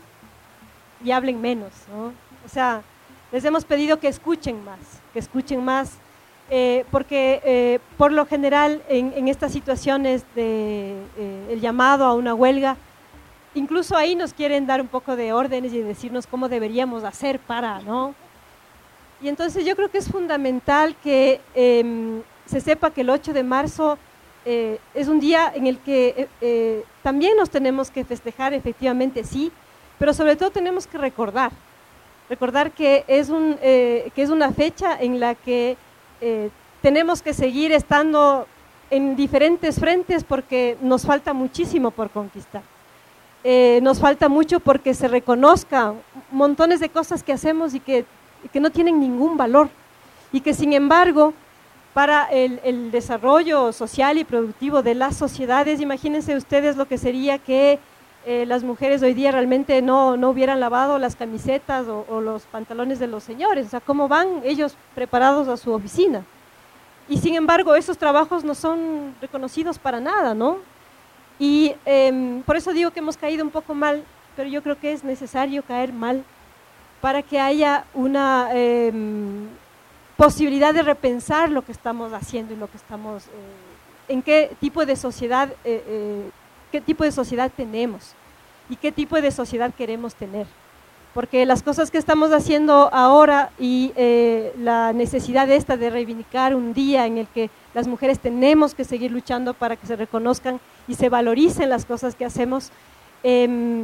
y hablen menos, ¿no? O sea, les hemos pedido que escuchen más, que escuchen más, eh, porque eh, por lo general en, en estas situaciones de eh, el llamado a una huelga, incluso ahí nos quieren dar un poco de órdenes y decirnos cómo deberíamos hacer para, ¿no? Y entonces yo creo que es fundamental que eh, se sepa que el ocho de marzo eh, es un día en el que eh, eh, también nos tenemos que festejar, efectivamente sí, pero sobre todo tenemos que recordar, recordar que es, un, eh, que es una fecha en la que eh, tenemos que seguir estando en diferentes frentes porque nos falta muchísimo por conquistar. Eh, nos falta mucho porque se reconozcan montones de cosas que hacemos y que, y que no tienen ningún valor y que sin embargo para el, el desarrollo social y productivo de las sociedades, imagínense ustedes lo que sería que eh, las mujeres hoy día realmente no, no hubieran lavado las camisetas o, o los pantalones de los señores, o sea, cómo van ellos preparados a su oficina. Y sin embargo esos trabajos no son reconocidos para nada, ¿no? Y eh, por eso digo que hemos caído un poco mal, pero yo creo que es necesario caer mal para que haya una eh, posibilidad de repensar lo que estamos haciendo y lo que estamos, eh, en qué tipo de sociedad, eh, eh, qué tipo de sociedad tenemos y qué tipo de sociedad queremos tener. Porque las cosas que estamos haciendo ahora y eh, la necesidad esta de reivindicar un día en el que las mujeres tenemos que seguir luchando para que se reconozcan y se valoricen las cosas que hacemos, eh,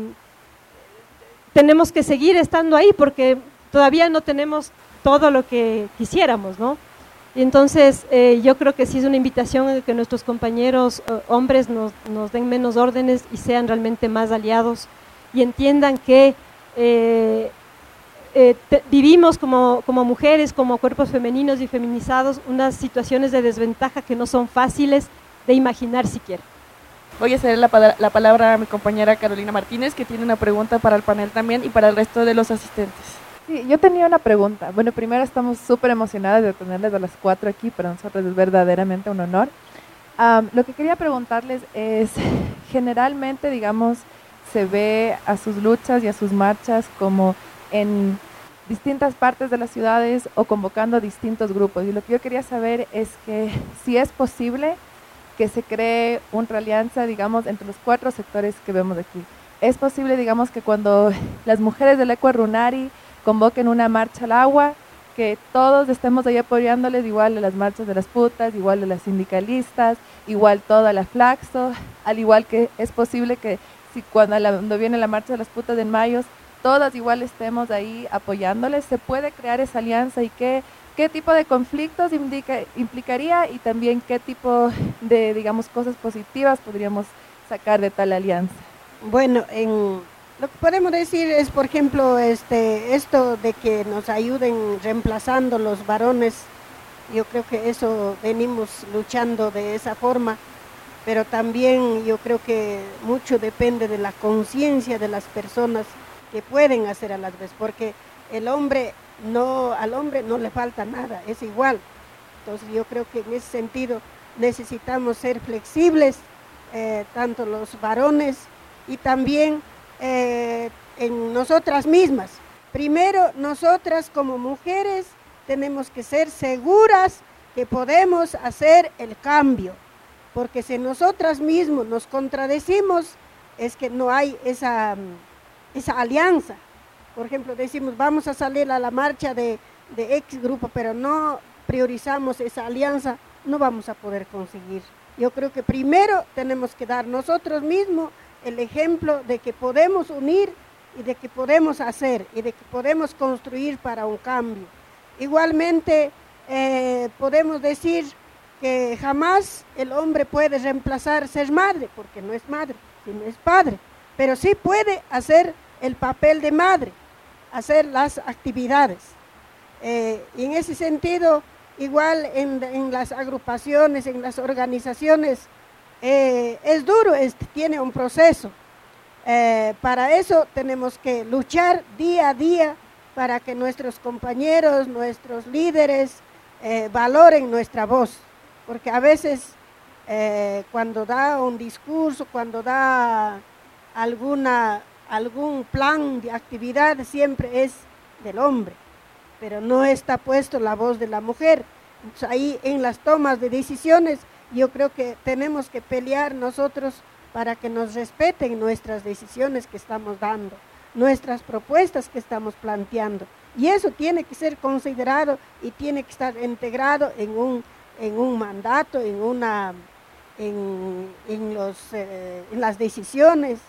tenemos que seguir estando ahí porque todavía no tenemos todo lo que quisiéramos, ¿no? Y entonces eh, yo creo que sí es una invitación a que nuestros compañeros eh, hombres nos, nos den menos órdenes y sean realmente más aliados y entiendan que eh, eh, te, vivimos como, como mujeres, como cuerpos femeninos y feminizados, unas situaciones de desventaja que no son fáciles de imaginar siquiera. Voy a ceder la, la palabra a mi compañera Carolina Martínez, que tiene una pregunta para el panel también y para el resto de los asistentes. Sí, yo tenía una pregunta. Bueno, primero estamos súper emocionadas de tenerles a las cuatro aquí, para nosotros es verdaderamente un honor. Um, lo que quería preguntarles es, generalmente, digamos, se ve a sus luchas y a sus marchas como en distintas partes de las ciudades o convocando distintos grupos. Y lo que yo quería saber es que si es posible que se cree una alianza, digamos, entre los cuatro sectores que vemos aquí. es posible, digamos, que cuando las mujeres del Ecua Runari convoquen una marcha al agua, que todos estemos ahí apoyándoles, igual a las marchas de las putas, igual de las sindicalistas, igual toda la Flaxo, al igual que es posible que si cuando, la, cuando viene la marcha de las putas en mayo, todas igual estemos ahí apoyándoles, se puede crear esa alianza y qué, qué tipo de conflictos indica, implicaría y también qué tipo de, digamos, cosas positivas podríamos sacar de tal alianza. Bueno, en, lo que podemos decir es, por ejemplo, este, esto de que nos ayuden reemplazando los varones, yo creo que eso venimos luchando de esa forma, pero también yo creo que mucho depende de la conciencia de las personas que pueden hacer a las veces, porque el hombre no, al hombre no le falta nada, es igual. Entonces yo creo que en ese sentido necesitamos ser flexibles, eh, tanto los varones y también eh, en nosotras mismas. Primero, nosotras como mujeres tenemos que ser seguras que podemos hacer el cambio, porque si nosotras mismas nos contradecimos, es que no hay esa... esa alianza. Por ejemplo, decimos vamos a salir a la marcha de, de X grupo, pero no priorizamos esa alianza, no vamos a poder conseguir. Yo creo que primero tenemos que dar nosotros mismos el ejemplo de que podemos unir y de que podemos hacer y de que podemos construir para un cambio. Igualmente eh, podemos decir que jamás el hombre puede reemplazar ser madre, porque no es madre, sino es padre, pero sí puede hacer el papel de madre, hacer las actividades. Eh, y en ese sentido, igual en, en las agrupaciones, en las organizaciones, eh, es duro, es, tiene un proceso. Eh, para eso tenemos que luchar día a día para que nuestros compañeros, nuestros líderes eh, valoren nuestra voz, porque a veces eh, cuando da un discurso, cuando da alguna, algún plan de actividad, siempre es del hombre, pero no está puesto la voz de la mujer. Entonces, ahí en las tomas de decisiones yo creo que tenemos que pelear nosotros para que nos respeten nuestras decisiones que estamos dando, nuestras propuestas que estamos planteando, y eso tiene que ser considerado y tiene que estar integrado en un, en un mandato, en, una, en, en, los, eh, en las decisiones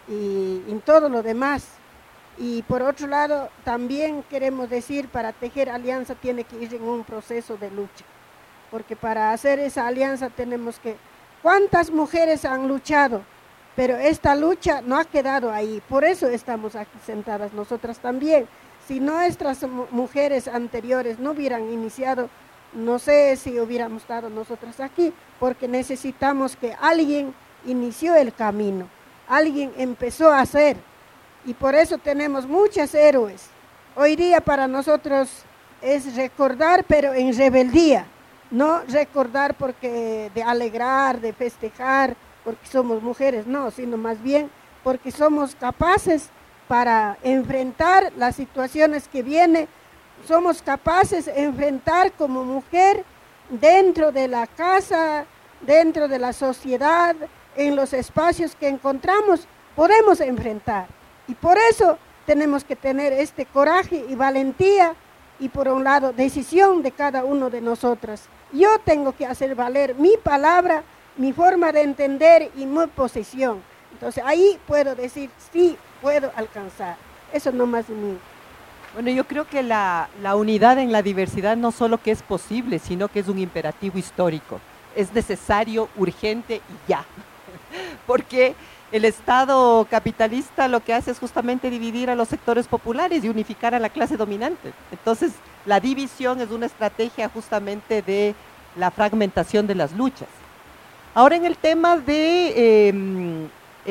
y en todo lo demás. Y por otro lado, también queremos decir, para tejer alianza tiene que ir en un proceso de lucha, porque para hacer esa alianza tenemos que... ¿Cuántas mujeres han luchado? Pero esta lucha no ha quedado ahí, por eso estamos aquí sentadas nosotras también. Si nuestras mujeres anteriores no hubieran iniciado, no sé si hubiéramos estado nosotras aquí, porque necesitamos que alguien inició el camino, alguien empezó a hacer, y por eso tenemos muchos héroes. Hoy día para nosotros es recordar, pero en rebeldía, no recordar porque de alegrar, de festejar, porque somos mujeres, no, sino más bien porque somos capaces para enfrentar las situaciones que vienen, somos capaces de enfrentar como mujer dentro de la casa, dentro de la sociedad, en los espacios que encontramos, podemos enfrentar. Y por eso tenemos que tener este coraje y valentía y por un lado decisión de cada uno de nosotras. Yo tengo que hacer valer mi palabra, mi forma de entender y mi posición. Entonces ahí puedo decir, sí, puedo alcanzar. Eso no más de mí. Bueno, yo creo que la, la unidad en la diversidad no solo que es posible, sino que es un imperativo histórico. Es necesario, urgente y ya. Porque el Estado capitalista lo que hace es justamente dividir a los sectores populares y unificar a la clase dominante. Entonces, la división es una estrategia justamente de la fragmentación de las luchas. Ahora, en el tema de eh,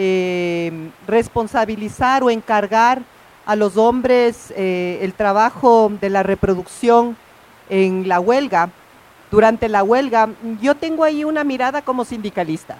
eh, responsabilizar o encargar a los hombres eh, el trabajo de la reproducción en la huelga, durante la huelga, yo tengo ahí una mirada como sindicalista.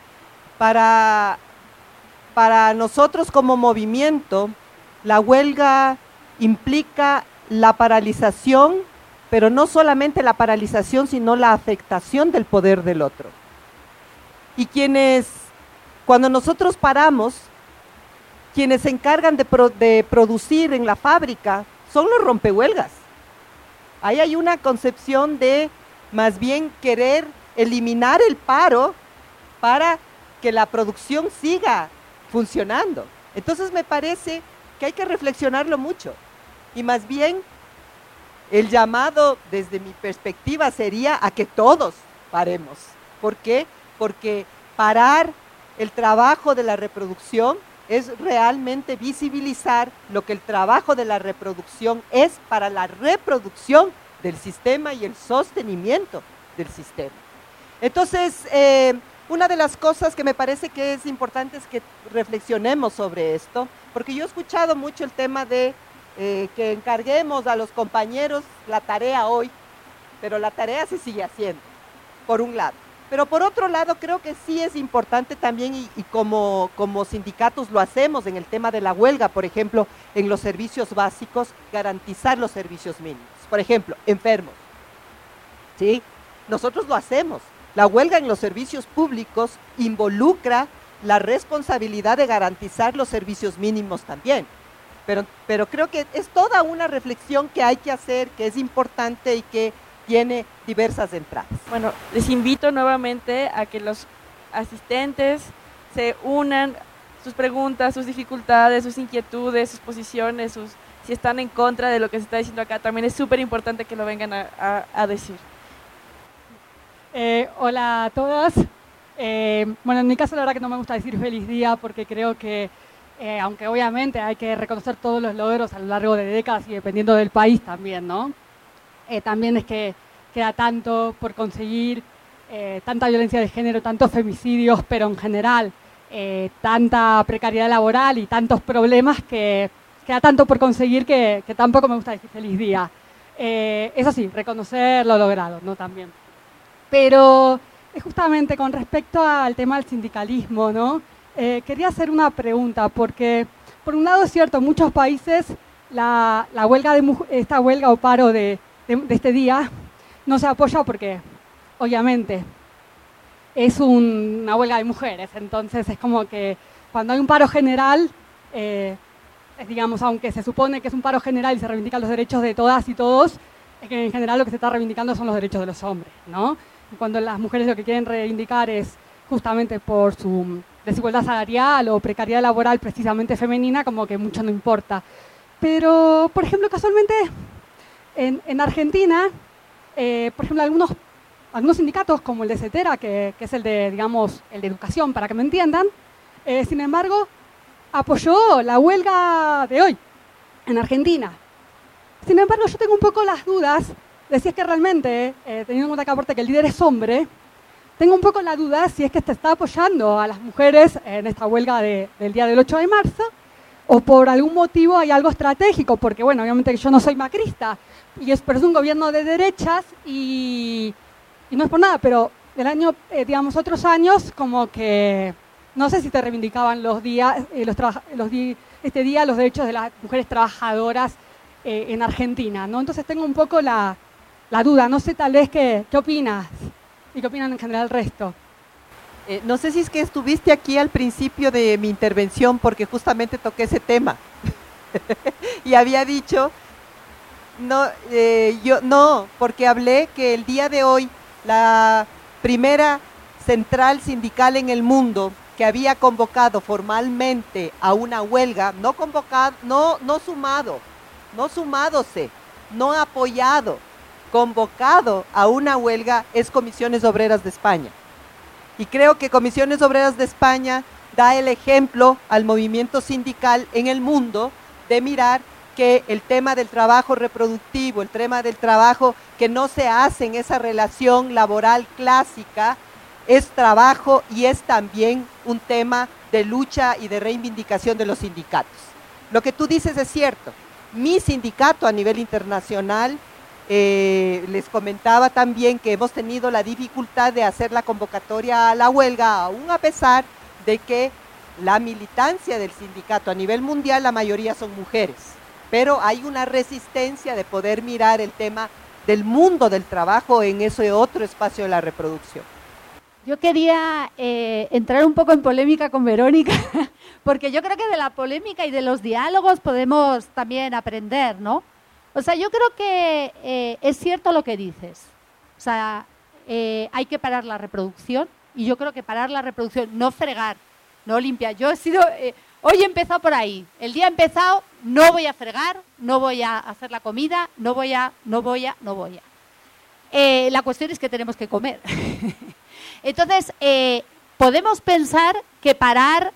Para, para nosotros como movimiento, la huelga implica la paralización, pero no solamente la paralización, sino la afectación del poder del otro. Y quienes, cuando nosotros paramos, quienes se encargan de, pro, de producir en la fábrica son los rompehuelgas. Ahí hay una concepción de más bien querer eliminar el paro para que la producción siga funcionando. Entonces me parece que hay que reflexionarlo mucho y más bien el llamado desde mi perspectiva sería a que todos paremos. ¿Por qué? Porque parar el trabajo de la reproducción es realmente visibilizar lo que el trabajo de la reproducción es para la reproducción del sistema y el sostenimiento del sistema. Entonces, eh, una de las cosas que me parece que es importante es que reflexionemos sobre esto, porque yo he escuchado mucho el tema de eh, que encarguemos a los compañeros la tarea hoy, pero la tarea se sigue haciendo, por un lado. Pero por otro lado, creo que sí es importante también, y, y como, como sindicatos lo hacemos en el tema de la huelga, por ejemplo, en los servicios básicos, garantizar los servicios mínimos. Por ejemplo, enfermos, ¿sí? Nosotros lo hacemos. La huelga en los servicios públicos involucra la responsabilidad de garantizar los servicios mínimos también. Pero, pero creo que es toda una reflexión que hay que hacer, que es importante y que tiene diversas entradas. Bueno, les invito nuevamente a que los asistentes se unan, sus preguntas, sus dificultades, sus inquietudes, sus posiciones, sus, si están en contra de lo que se está diciendo acá, también es súper importante que lo vengan a, a, a decir. Eh, hola a todas. Eh, bueno, en mi caso la verdad que no me gusta decir feliz día porque creo que, eh, aunque obviamente hay que reconocer todos los logros a lo largo de décadas y dependiendo del país también, ¿no? Eh, también es que queda tanto por conseguir, eh, tanta violencia de género, tantos femicidios, pero en general eh, tanta precariedad laboral y tantos problemas que queda tanto por conseguir que, que tampoco me gusta decir feliz día. Eh, eso sí, reconocer lo logrado, ¿no? También. Pero es justamente con respecto al tema del sindicalismo, ¿no? Eh, quería hacer una pregunta, porque por un lado es cierto, en muchos países la, la huelga de, esta huelga o paro de, de, de este día no se apoya porque, obviamente, es un, una huelga de mujeres, entonces es como que cuando hay un paro general, eh, es, digamos, aunque se supone que es un paro general y se reivindican los derechos de todas y todos, es que en general lo que se está reivindicando son los derechos de los hombres, ¿no? Cuando las mujeres lo que quieren reivindicar es justamente por su desigualdad salarial o precariedad laboral precisamente femenina, como que mucho no importa. Pero, por ejemplo, casualmente en, en Argentina, eh, por ejemplo, algunos, algunos sindicatos como el de CETERA, que, que es el de, digamos, el de educación, para que me entiendan, eh, sin embargo, apoyó la huelga de hoy en Argentina. Sin embargo, yo tengo un poco las dudas. Decías que realmente, eh, teniendo en cuenta que aparte que el líder es hombre, tengo un poco la duda si es que te está apoyando a las mujeres en esta huelga de, del día del ocho de marzo o por algún motivo hay algo estratégico, porque bueno, obviamente yo no soy macrista, y es, pero es un gobierno de derechas y, y no es por nada, pero el año, eh, digamos, otros años como que, no sé si te reivindicaban los días, eh, los, los di, este día los derechos de las mujeres trabajadoras eh, en Argentina, ¿no? Entonces tengo un poco la... La duda, no sé tal vez qué, qué opinas y qué opinan en general el resto. Eh, no sé si es que estuviste aquí al principio de mi intervención porque justamente toqué ese tema y había dicho, no, eh, yo no, porque hablé que el día de hoy la primera central sindical en el mundo que había convocado formalmente a una huelga, no convocado, no, no sumado, no sumadose, no apoyado, convocado a una huelga es Comisiones Obreras de España. Y creo que Comisiones Obreras de España da el ejemplo al movimiento sindical en el mundo de mirar que el tema del trabajo reproductivo, el tema del trabajo que no se hace en esa relación laboral clásica, es trabajo y es también un tema de lucha y de reivindicación de los sindicatos. Lo que tú dices es cierto. Mi sindicato a nivel internacional, Eh, les comentaba también que hemos tenido la dificultad de hacer la convocatoria a la huelga, aún a pesar de que la militancia del sindicato a nivel mundial, la mayoría son mujeres, pero hay una resistencia de poder mirar el tema del mundo del trabajo en ese otro espacio de la reproducción. Yo quería eh, entrar un poco en polémica con Verónica, porque yo creo que de la polémica y de los diálogos podemos también aprender, ¿no? O sea, yo creo que eh, es cierto lo que dices. O sea, eh, hay que parar la reproducción, y yo creo que parar la reproducción, no fregar, no limpiar. Yo he sido, eh, hoy he empezado por ahí, el día ha empezado, no voy a fregar, no voy a hacer la comida, no voy a, no voy a, no voy a. Eh, la cuestión es que tenemos que comer. Entonces, eh, podemos pensar que parar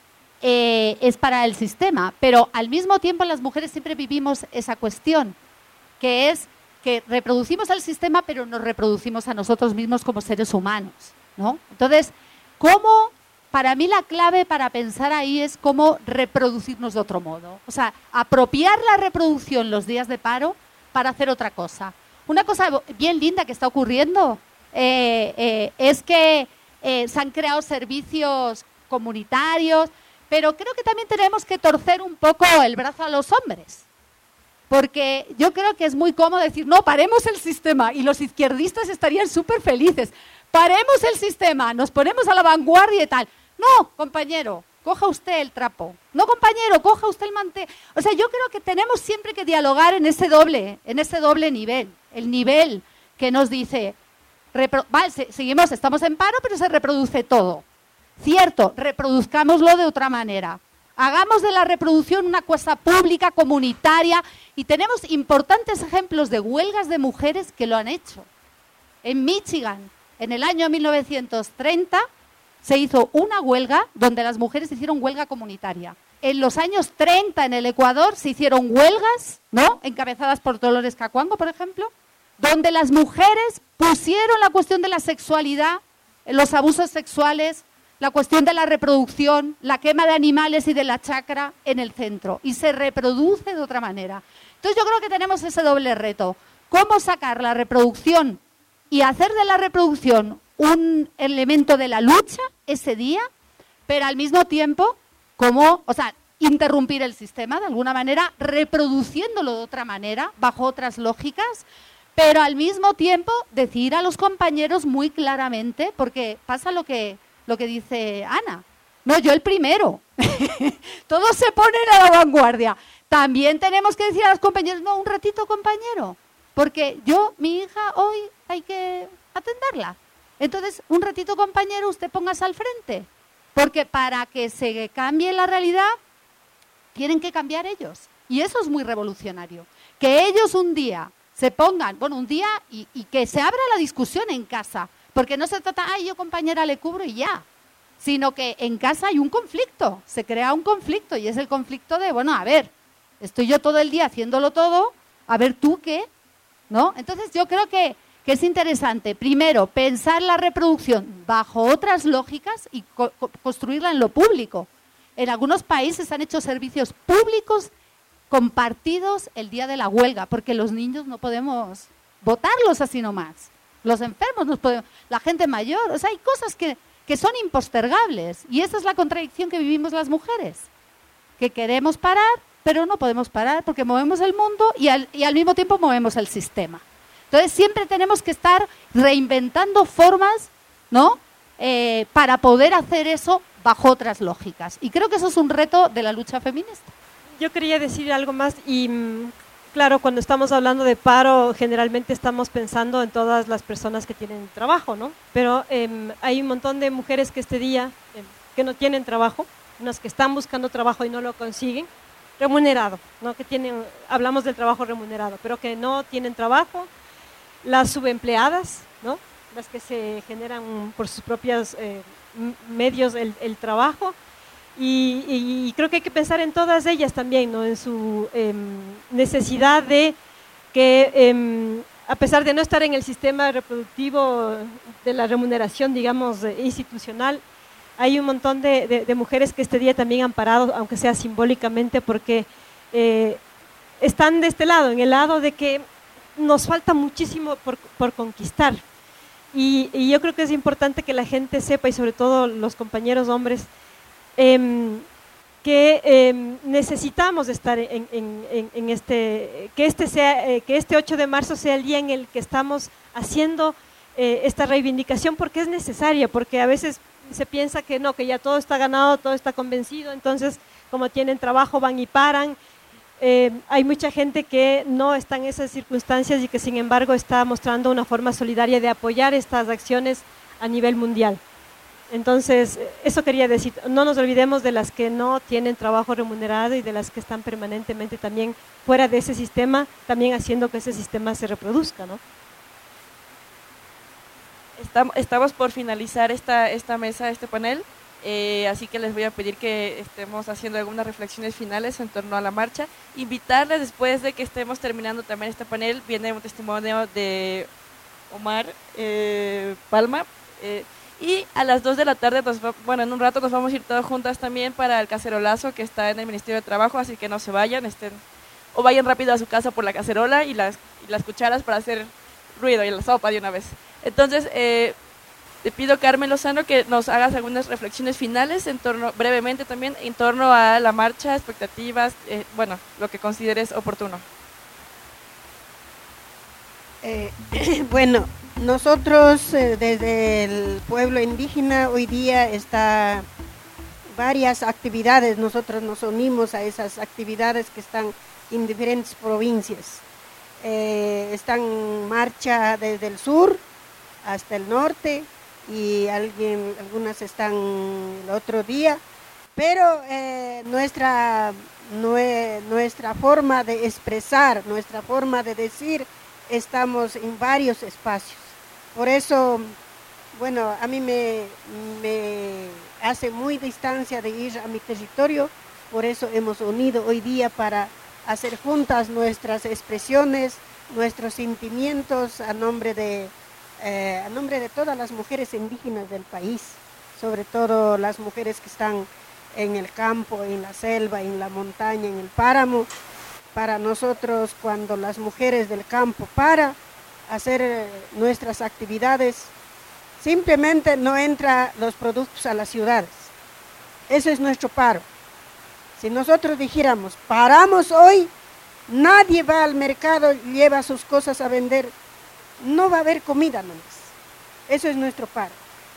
eh, es para el sistema, pero al mismo tiempo las mujeres siempre vivimos esa cuestión, que es que reproducimos al sistema, pero nos reproducimos a nosotros mismos como seres humanos, ¿no? Entonces, ¿cómo? Para mí la clave para pensar ahí es cómo reproducirnos de otro modo. O sea, apropiar la reproducción los días de paro para hacer otra cosa. Una cosa bien linda que está ocurriendo eh, eh, es que eh, se han creado servicios comunitarios, pero creo que también tenemos que torcer un poco el brazo a los hombres. Porque yo creo que es muy cómodo decir, no, paremos el sistema, y los izquierdistas estarían súper felices. Paremos el sistema, nos ponemos a la vanguardia y tal. No, compañero, coja usted el trapo. No, compañero, coja usted el mantel. O sea, yo creo que tenemos siempre que dialogar en ese doble, en ese doble nivel. El nivel que nos dice, repro- vale, se- seguimos, estamos en paro, pero se reproduce todo. Cierto, reproduzcámoslo de otra manera. Hagamos de la reproducción una cosa pública, comunitaria, y tenemos importantes ejemplos de huelgas de mujeres que lo han hecho. En Michigan, en el año mil novecientos treinta, se hizo una huelga donde las mujeres hicieron huelga comunitaria. En los años treinta en el Ecuador se hicieron huelgas, ¿no?, encabezadas por Dolores Cacuango, por ejemplo, donde las mujeres pusieron la cuestión de la sexualidad, los abusos sexuales, la cuestión de la reproducción, la quema de animales y de la chacra en el centro, y se reproduce de otra manera. Entonces yo creo que tenemos ese doble reto, cómo sacar la reproducción y hacer de la reproducción un elemento de la lucha ese día, pero al mismo tiempo, cómo, o sea, interrumpir el sistema de alguna manera, reproduciéndolo de otra manera, bajo otras lógicas, pero al mismo tiempo decir a los compañeros muy claramente, porque pasa lo que... lo que dice Ana. No, yo el primero. Todos se ponen a la vanguardia. También tenemos que decir a los compañeros, no, un ratito, compañero, porque yo, mi hija, hoy hay que atenderla. Entonces, un ratito, compañero, usted póngase al frente, porque para que se cambie la realidad, tienen que cambiar ellos. Y eso es muy revolucionario. Que ellos un día se pongan, bueno, un día y, y que se abra la discusión en casa. Porque no se trata, ay, yo compañera le cubro y ya, sino que en casa hay un conflicto, se crea un conflicto, y es el conflicto de, bueno, a ver, estoy yo todo el día haciéndolo todo, a ver tú qué, ¿no? Entonces yo creo que, que es interesante, primero, pensar la reproducción bajo otras lógicas y co- co- construirla en lo público. En algunos países han hecho servicios públicos compartidos el día de la huelga, porque los niños no podemos votarlos así nomás. Los enfermos, nos podemos, la gente mayor, o sea, hay cosas que, que son impostergables, y esa es la contradicción que vivimos las mujeres, que queremos parar, pero no podemos parar porque movemos el mundo y al, y al mismo tiempo movemos el sistema. Entonces siempre tenemos que estar reinventando formas, ¿no?, eh, para poder hacer eso bajo otras lógicas, y creo que eso es un reto de la lucha feminista. Yo quería decir algo más y... Claro, cuando estamos hablando de paro, generalmente estamos pensando en todas las personas que tienen trabajo, ¿no? Pero eh, hay un montón de mujeres que este día, eh, que no tienen trabajo, unas que están buscando trabajo y no lo consiguen, remunerado, ¿no? Que tienen, hablamos del trabajo remunerado, pero que no tienen trabajo, las subempleadas, ¿no?, las que se generan por sus propios eh, medios el, el trabajo. Y, y, y creo que hay que pensar en todas ellas también, ¿no?, en su eh, necesidad de que, eh, a pesar de no estar en el sistema reproductivo de la remuneración, digamos, eh, institucional, hay un montón de, de, de mujeres que este día también han parado, aunque sea simbólicamente, porque eh, están de este lado, en el lado de que nos falta muchísimo por, por conquistar. Y, y yo creo que es importante que la gente sepa, y sobre todo los compañeros hombres, Eh, que eh, necesitamos estar en, en, en, en este, que este sea, eh, que este ocho de marzo sea el día en el que estamos haciendo eh, esta reivindicación porque es necesaria, porque a veces se piensa que no, que ya todo está ganado, todo está convencido, entonces como tienen trabajo van y paran. Eh, hay mucha gente que no está en esas circunstancias y que sin embargo está mostrando una forma solidaria de apoyar estas acciones a nivel mundial. Entonces, eso quería decir, no nos olvidemos de las que no tienen trabajo remunerado y de las que están permanentemente también fuera de ese sistema, también haciendo que ese sistema se reproduzca, ¿no? Estamos, estamos por finalizar esta, esta mesa, este panel, eh, así que les voy a pedir que estemos haciendo algunas reflexiones finales en torno a la marcha. Invitarles, después de que estemos terminando también este panel, viene un testimonio de Omar eh, Palma, eh, y a las dos de la tarde, nos va, bueno, en un rato nos vamos a ir todos juntas también para el cacerolazo que está en el Ministerio de Trabajo, así que no se vayan, estén, o vayan rápido a su casa por la cacerola y las, y las cucharas para hacer ruido y la sopa de una vez. Entonces, eh, te pido, Carmen Lozano, que nos hagas algunas reflexiones finales, en torno, brevemente también, en torno a la marcha, expectativas, eh, bueno, lo que consideres oportuno. Eh, bueno, nosotros eh, desde el pueblo indígena hoy día está varias actividades, nosotros nos unimos a esas actividades que están en diferentes provincias. Eh, están en marcha desde el sur hasta el norte y alguien, algunas están el otro día, pero eh, nuestra, nue, nuestra forma de expresar, nuestra forma de decir, estamos en varios espacios. Por eso, bueno, a mí me, me hace muy distancia de ir a mi territorio, por eso hemos unido hoy día para hacer juntas nuestras expresiones, nuestros sentimientos a nombre de, eh, a nombre de todas las mujeres indígenas del país, sobre todo las mujeres que están en el campo, en la selva, en la montaña, en el páramo. Para nosotros, cuando las mujeres del campo para hacer nuestras actividades, simplemente no entran los productos a las ciudades. Eso es nuestro paro. Si nosotros dijéramos, paramos hoy, nadie va al mercado, lleva sus cosas a vender, no va a haber comida nomás. Eso es nuestro paro.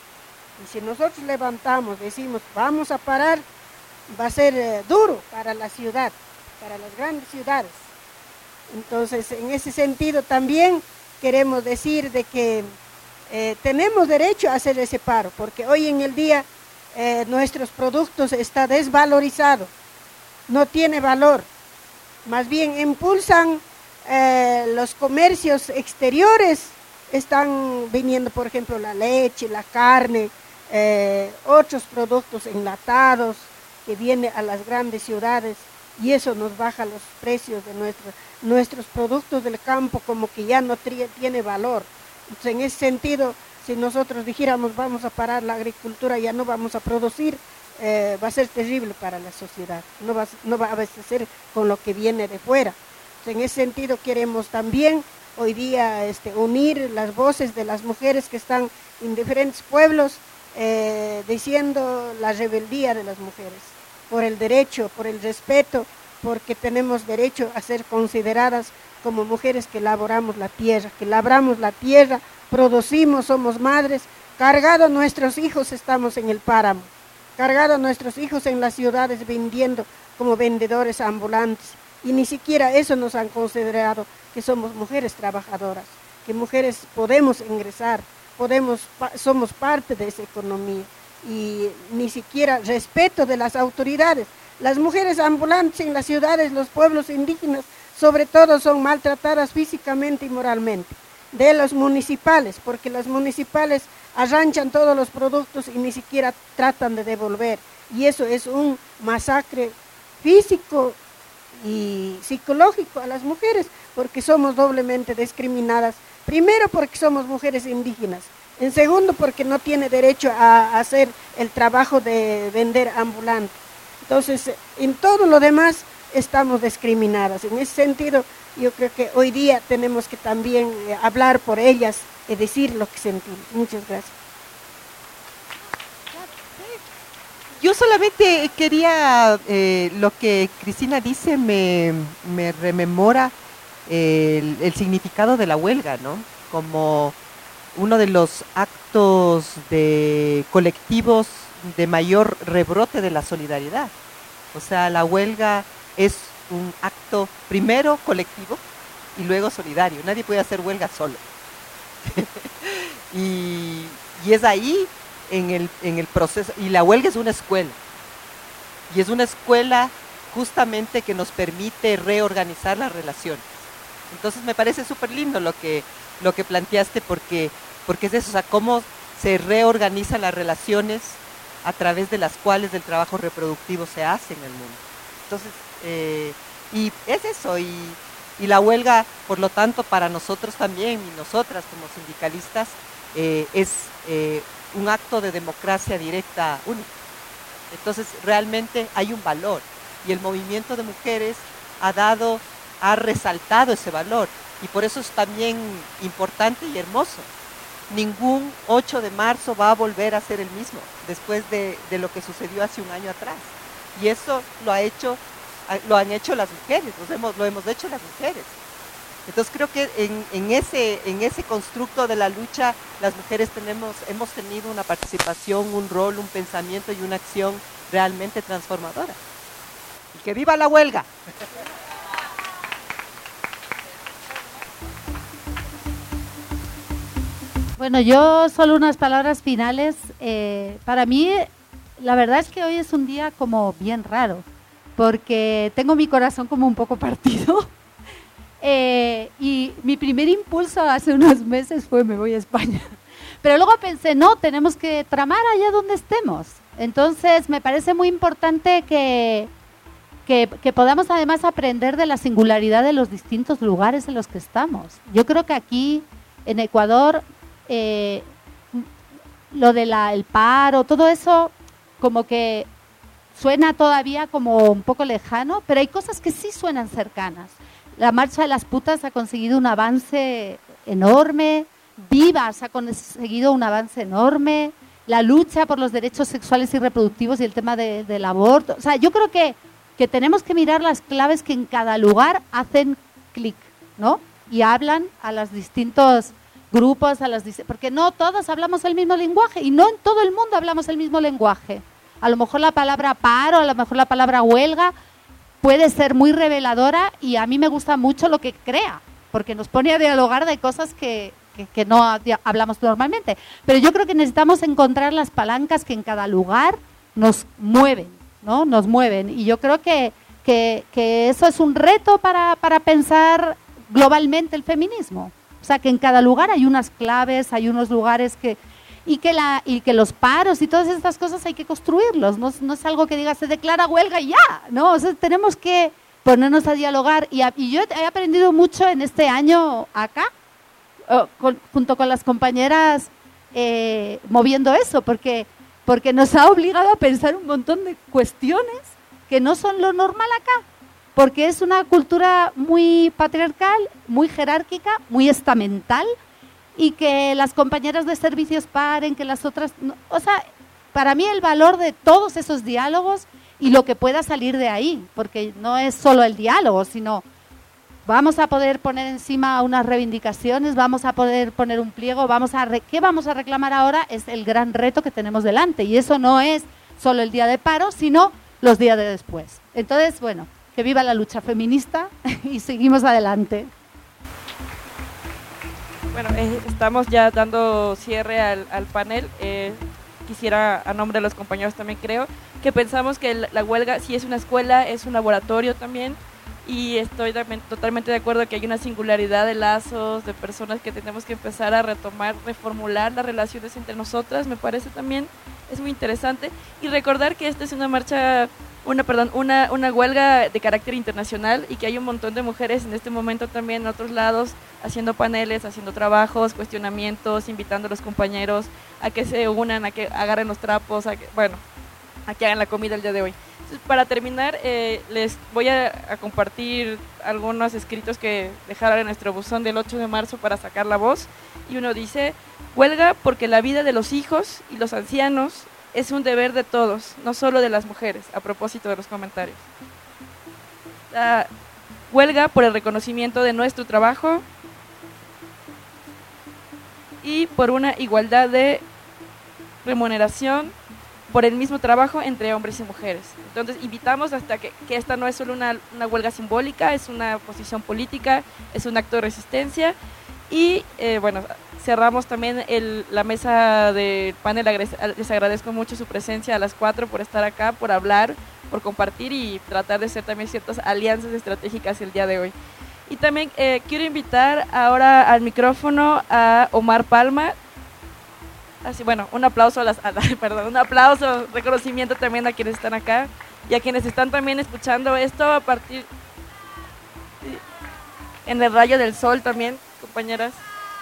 Y si nosotros levantamos, decimos, vamos a parar, va a ser eh, duro para la ciudad, para las grandes ciudades. Entonces, en ese sentido también queremos decir de que eh, tenemos derecho a hacer ese paro, porque hoy en el día eh, nuestros productos están desvalorizados, no tiene valor. Más bien impulsan eh, los comercios exteriores, están viniendo, por ejemplo, la leche, la carne, eh, otros productos enlatados que vienen a las grandes ciudades, y eso nos baja los precios de nuestros, nuestros productos del campo, como que ya no tiene valor. Entonces, en ese sentido, si nosotros dijéramos vamos a parar la agricultura, ya no vamos a producir, eh, va a ser terrible para la sociedad, no va, no va a abastecer con lo que viene de fuera. Entonces, en ese sentido queremos también hoy día este, unir las voces de las mujeres que están en diferentes pueblos, eh, diciendo la rebeldía de las mujeres, por el derecho, por el respeto, porque tenemos derecho a ser consideradas como mujeres que laboramos la tierra, que labramos la tierra, producimos, somos madres, cargados nuestros hijos estamos en el páramo, cargados nuestros hijos en las ciudades vendiendo como vendedores ambulantes, y ni siquiera eso nos han considerado que somos mujeres trabajadoras, que mujeres podemos ingresar, podemos, somos parte de esa economía, y ni siquiera respeto de las autoridades. Las mujeres ambulantes en las ciudades, los pueblos indígenas, sobre todo son maltratadas físicamente y moralmente, de los municipales, porque los municipales arranchan todos los productos y ni siquiera tratan de devolver, y eso es un masacre físico y psicológico a las mujeres, porque somos doblemente discriminadas, primero porque somos mujeres indígenas, en segundo porque no tiene derecho a hacer el trabajo de vender ambulante. Entonces, en todo lo demás estamos discriminadas. En ese sentido, yo creo que hoy día tenemos que también eh, hablar por ellas y decir lo que sentimos. Muchas gracias. Yo solamente quería, eh, lo que Cristina dice me, me rememora el, el significado de la huelga, ¿no? Como uno de los actos de colectivos de mayor rebrote de la solidaridad. O sea, la huelga es un acto primero colectivo y luego solidario. Nadie puede hacer huelga solo. y, y es ahí en el, en el proceso, y la huelga es una escuela. Y es una escuela justamente que nos permite reorganizar las relaciones. Entonces me parece súper lindo lo que, lo que planteaste, porque, porque es eso, o sea, cómo se reorganizan las relaciones a través de las cuales el trabajo reproductivo se hace en el mundo. Entonces, eh, y es eso, y, y la huelga, por lo tanto, para nosotros también, y nosotras como sindicalistas, eh, es eh, un acto de democracia directa único. Entonces, realmente hay un valor, y el movimiento de mujeres ha dado, ha resaltado ese valor, y por eso es también importante y hermoso. Ningún ocho de marzo va a volver a ser el mismo después de, de lo que sucedió hace un año atrás. Y eso lo ha hecho, lo han hecho las mujeres, lo hemos, lo hemos hecho las mujeres. Entonces creo que en, en, ese, en ese constructo de la lucha, las mujeres tenemos, hemos tenido una participación, un rol, un pensamiento y una acción realmente transformadora. ¡Y que viva la huelga! Bueno, yo solo unas palabras finales. Eh, para mí, la verdad es que hoy es un día como bien raro, porque tengo mi corazón como un poco partido. Eh, y mi primer impulso hace unos meses fue me voy a España. Pero luego pensé, no, tenemos que tramar allá donde estemos. Entonces me parece muy importante que, que, que podamos además aprender de la singularidad de los distintos lugares en los que estamos. Yo creo que aquí en Ecuador eh, lo del paro, todo eso como que suena todavía como un poco lejano, pero hay cosas que sí suenan cercanas. La marcha de las putas ha conseguido un avance enorme, Vivas ha conseguido un avance enorme, la lucha por los derechos sexuales y reproductivos y el tema de, del aborto. O sea, yo creo que, que tenemos que mirar las claves que en cada lugar hacen clic, ¿no? Y hablan a los distintos grupos, a las, porque no todos hablamos el mismo lenguaje y no en todo el mundo hablamos el mismo lenguaje. A lo mejor la palabra paro, a lo mejor la palabra huelga puede ser muy reveladora y a mí me gusta mucho lo que crea, porque nos pone a dialogar de cosas que, que, que no hablamos normalmente. Pero yo creo que necesitamos encontrar las palancas que en cada lugar nos mueven, ¿no? Nos mueven. Y yo creo que, que, que eso es un reto para, para pensar globalmente el feminismo. O sea, que en cada lugar hay unas claves, hay unos lugares que... Y que, la, y que los paros y todas estas cosas hay que construirlos, no, no es algo que diga se declara huelga y ya, no, o sea, tenemos que ponernos a dialogar y, a, y yo he aprendido mucho en este año acá, oh, con, junto con las compañeras eh, moviendo eso, porque, porque nos ha obligado a pensar un montón de cuestiones que no son lo normal acá, porque es una cultura muy patriarcal, muy jerárquica, muy estamental, y que las compañeras de servicios paren, que las otras... No, o sea, para mí el valor de todos esos diálogos y lo que pueda salir de ahí, porque no es solo el diálogo, sino vamos a poder poner encima unas reivindicaciones, vamos a poder poner un pliego, vamos a re, ¿qué vamos a reclamar ahora? Es el gran reto que tenemos delante, y eso no es solo el día de paro, sino los días de después. Entonces, bueno, que viva la lucha feminista y seguimos adelante. Bueno, eh, estamos ya dando cierre al, al panel. Eh, quisiera, a nombre de los compañeros también creo, que pensamos que la, la huelga sí es una escuela, es un laboratorio también, y estoy también, totalmente de acuerdo que hay una singularidad de lazos, de personas que tenemos que empezar a retomar, reformular las relaciones entre nosotras, me parece también, es muy interesante, y recordar que esta es una marcha... Una, perdón, una, una huelga de carácter internacional y que hay un montón de mujeres en este momento también en otros lados haciendo paneles, haciendo trabajos, cuestionamientos, invitando a los compañeros a que se unan, a que agarren los trapos, a que, bueno, a que hagan la comida el día de hoy. Entonces, para terminar, eh, les voy a, a compartir algunos escritos que dejaron en nuestro buzón del ocho de marzo para sacar la voz, y uno dice: huelga porque la vida de los hijos y los ancianos es un deber de todos, no solo de las mujeres, a propósito de los comentarios. La huelga por el reconocimiento de nuestro trabajo. y por una igualdad de remuneración por el mismo trabajo entre hombres y mujeres. Entonces invitamos hasta que, que esta no es solo una, una huelga simbólica, es una posición política, es un acto de resistencia. Y eh, bueno, cerramos también el, la mesa del panel. Les agradezco mucho su presencia a las cuatro por estar acá, por hablar, por compartir y tratar de hacer también ciertas alianzas estratégicas el día de hoy. Y también eh, quiero invitar ahora al micrófono a Omar Palma. Así, bueno, un aplauso a las, a la, perdón, un aplauso, reconocimiento también a quienes están acá y a quienes están también escuchando esto a partir en el rayo del sol también, compañeras.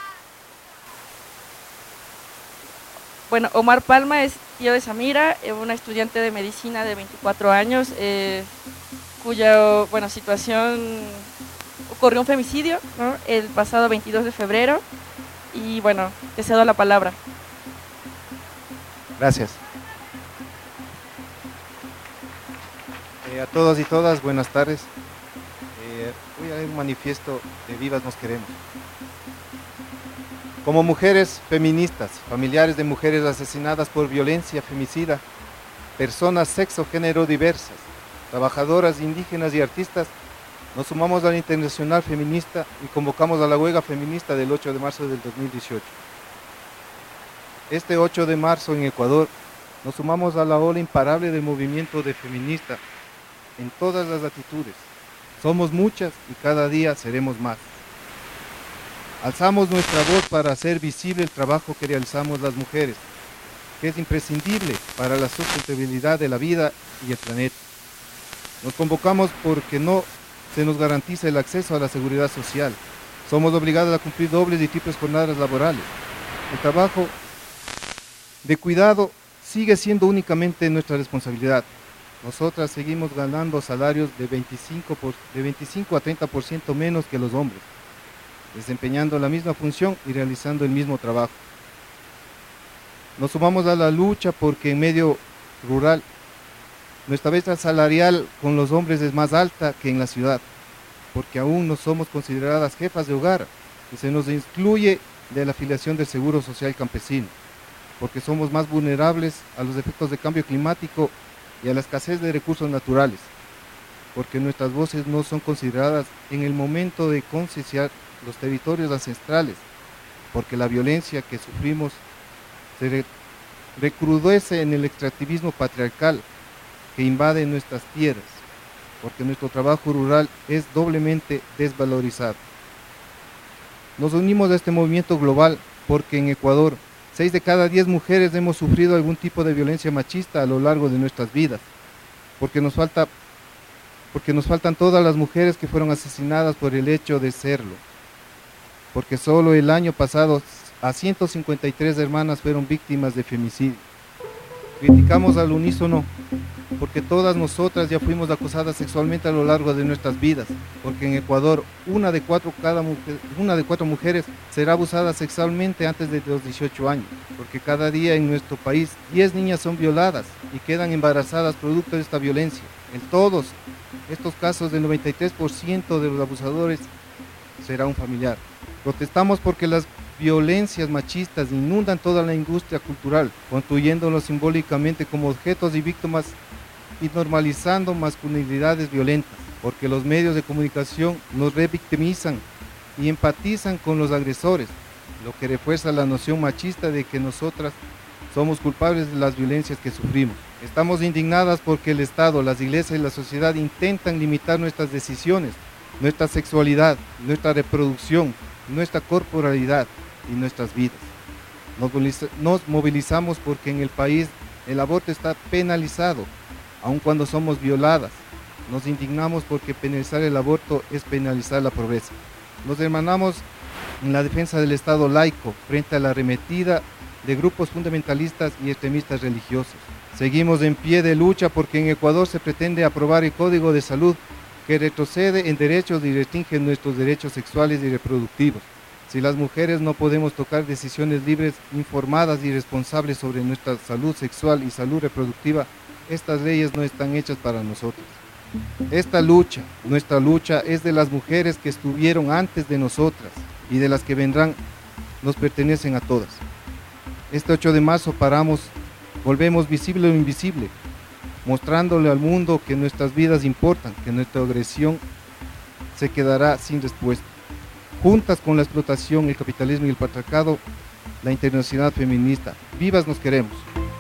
Bueno, Omar Palma es tío de Samira, una estudiante de medicina de veinticuatro años, eh, cuya, bueno, situación, ocurrió un femicidio, ¿no?, el pasado veintidós de febrero, y bueno, te cedo la palabra. Gracias. Eh, a todos y todas, buenas tardes. Eh, voy a leer un manifiesto de Vivas Nos Queremos. Como mujeres feministas, familiares de mujeres asesinadas por violencia femicida, personas sexo-género diversas, trabajadoras indígenas y artistas, nos sumamos a la Internacional Feminista y convocamos a la huelga feminista del ocho de marzo del dos mil dieciocho. Este ocho de marzo en Ecuador nos sumamos a la ola imparable del movimiento de feminista en todas las latitudes. Somos muchas y cada día seremos más. Alzamos nuestra voz para hacer visible el trabajo que realizamos las mujeres, que es imprescindible para la sustentabilidad de la vida y el planeta. Nos convocamos porque no se nos garantiza el acceso a la seguridad social. Somos obligadas a cumplir dobles y triples jornadas laborales. El trabajo de cuidado sigue siendo únicamente nuestra responsabilidad. Nosotras seguimos ganando salarios de veinticinco, por, de veinticinco a treinta por ciento menos que los hombres, desempeñando la misma función y realizando el mismo trabajo. Nos sumamos a la lucha porque en medio rural nuestra brecha salarial con los hombres es más alta que en la ciudad, porque aún no somos consideradas jefas de hogar y se nos excluye de la afiliación del Seguro Social Campesino, porque somos más vulnerables a los efectos de cambio climático y a la escasez de recursos naturales, porque nuestras voces no son consideradas en el momento de concienciar los territorios ancestrales, porque la violencia que sufrimos se re recrudece en el extractivismo patriarcal que invade nuestras tierras, porque nuestro trabajo rural es doblemente desvalorizado. Nos unimos a este movimiento global porque en Ecuador seis de cada diez mujeres hemos sufrido algún tipo de violencia machista a lo largo de nuestras vidas, porque nos falta, porque nos faltan todas las mujeres que fueron asesinadas por el hecho de serlo, porque solo el año pasado a ciento cincuenta y tres hermanas fueron víctimas de femicidio. Criticamos al unísono porque todas nosotras ya fuimos acosadas sexualmente a lo largo de nuestras vidas, porque en Ecuador una de cuatro, cada mujer, una de cuatro mujeres será abusada sexualmente antes de los dieciocho años, porque cada día en nuestro país diez niñas son violadas y quedan embarazadas producto de esta violencia. En todos estos casos, el noventa y tres por ciento de los abusadores será un familiar. Protestamos porque las violencias machistas inundan toda la industria cultural, construyéndolos simbólicamente como objetos y víctimas y normalizando masculinidades violentas, porque los medios de comunicación nos revictimizan y empatizan con los agresores, lo que refuerza la noción machista de que nosotras somos culpables de las violencias que sufrimos. Estamos indignadas porque el Estado, las iglesias y la sociedad intentan limitar nuestras decisiones, nuestra sexualidad, nuestra reproducción, nuestra corporalidad y nuestras vidas. Nos movilizamos porque en el país el aborto está penalizado, aun cuando somos violadas. Nos indignamos porque penalizar el aborto es penalizar la pobreza. Nos hermanamos en la defensa del Estado laico frente a la arremetida de grupos fundamentalistas y extremistas religiosos. Seguimos en pie de lucha porque en Ecuador se pretende aprobar el Código de Salud que retrocede en derechos y restringe nuestros derechos sexuales y reproductivos. Si las mujeres no podemos tomar decisiones libres, informadas y responsables sobre nuestra salud sexual y salud reproductiva, estas leyes no están hechas para nosotros. Esta lucha, nuestra lucha, es de las mujeres que estuvieron antes de nosotras y de las que vendrán nos pertenecen a todas. Este ocho de marzo paramos, volvemos visible lo invisible, mostrándole al mundo que nuestras vidas importan, que nuestra agresión se quedará sin respuesta. Juntas con la explotación, el capitalismo y el patriarcado, la internacional feminista, vivas nos queremos.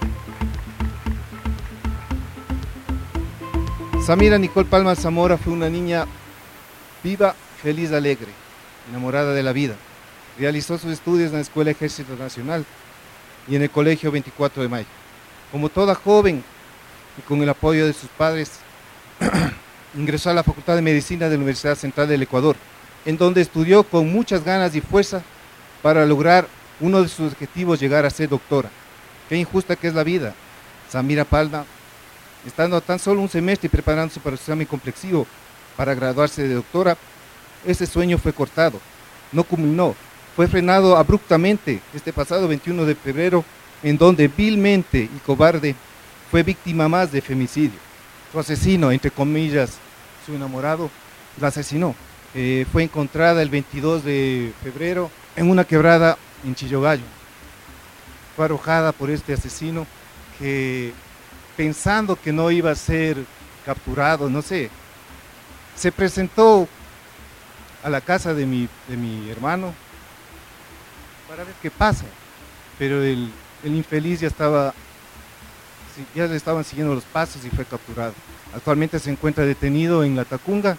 Samira Nicole Palma Zamora fue una niña viva, feliz, alegre, enamorada de la vida. Realizó sus estudios en la Escuela Ejército Nacional y en el Colegio veinticuatro de mayo. Como toda joven y con el apoyo de sus padres, ingresó a la Facultad de Medicina de la Universidad Central del Ecuador, en donde estudió con muchas ganas y fuerza para lograr uno de sus objetivos, llegar a ser doctora. Qué injusta que es la vida. Samira Palma, estando tan solo un semestre y preparándose para su examen complexivo para graduarse de doctora, ese sueño fue cortado, no culminó, fue frenado abruptamente este pasado veintiuno de febrero, en donde vilmente y cobarde fue víctima más de femicidio. Su asesino, entre comillas, su enamorado, la asesinó. Eh, fue encontrada el veintidós de febrero en una quebrada en Chillogallo. Fue arrojada por este asesino que, pensando que no iba a ser capturado, no sé, se presentó a la casa de mi, de mi hermano para ver qué pasa, pero el, el infeliz ya estaba, ya le estaban siguiendo los pasos y fue capturado. Actualmente se encuentra detenido en La Tacunga,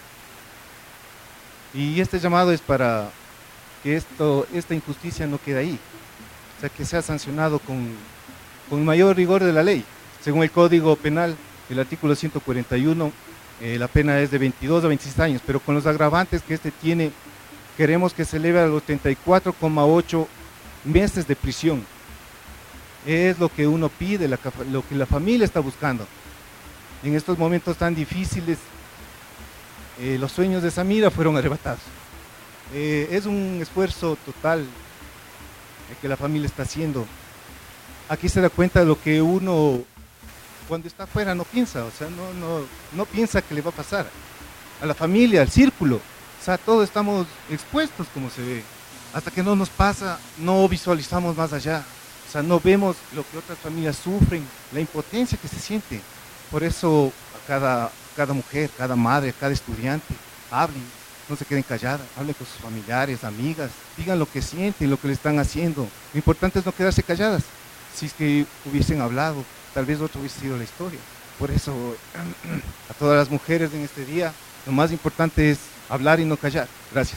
y este llamado es para que esto, esta injusticia no quede ahí, o sea, que sea sancionado con, con el mayor rigor de la ley. Según el Código Penal, el artículo ciento cuarenta y uno, eh, la pena es de veintidós a veintiséis años, pero con los agravantes que este tiene, queremos que se eleve a los treinta y cuatro coma ocho meses de prisión. Es lo que uno pide, la, lo que la familia está buscando. En estos momentos tan difíciles, eh, los sueños de Samira fueron arrebatados. Eh, es un esfuerzo total el que la familia está haciendo. Aquí se da cuenta de lo que uno, cuando está afuera, no piensa, o sea, no, no, no piensa que le va a pasar. A la familia, al círculo, o sea, todos estamos expuestos, como se ve. Hasta que no nos pasa, no visualizamos más allá. O sea, no vemos lo que otras familias sufren, la impotencia que se siente. Por eso a cada, cada mujer, cada madre, cada estudiante, hablen, no se queden calladas, hablen con sus familiares, amigas, digan lo que sienten, lo que le están haciendo. Lo importante es no quedarse calladas. Si es que hubiesen hablado, tal vez otra hubiese sido la historia. Por eso, a todas las mujeres en este día, lo más importante es hablar y no callar. Gracias.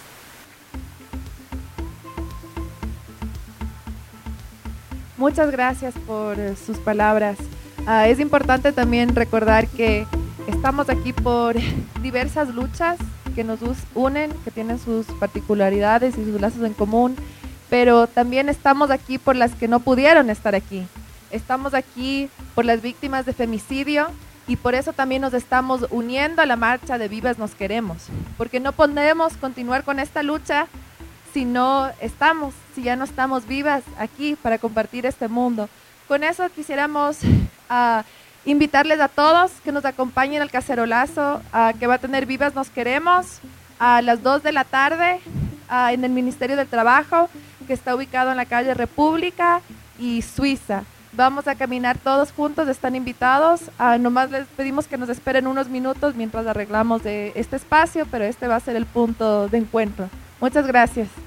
Muchas gracias por eh, sus palabras. Uh, es importante también recordar que estamos aquí por diversas luchas que nos unen, que tienen sus particularidades y sus lazos en común, pero también estamos aquí por las que no pudieron estar aquí. Estamos aquí por las víctimas de femicidio y por eso también nos estamos uniendo a la marcha de Vivas Nos Queremos, porque no podemos continuar con esta lucha si no estamos, si ya no estamos vivas aquí para compartir este mundo. Con eso quisiéramos uh, invitarles a todos que nos acompañen al cacerolazo uh, que va a tener Vivas Nos Queremos a las dos de la tarde uh, en el Ministerio del Trabajo, que está ubicado en la calle República y Suiza. Vamos a caminar todos juntos, están invitados. Uh, nomás les pedimos que nos esperen unos minutos mientras arreglamos de este espacio, pero este va a ser el punto de encuentro. Muchas gracias.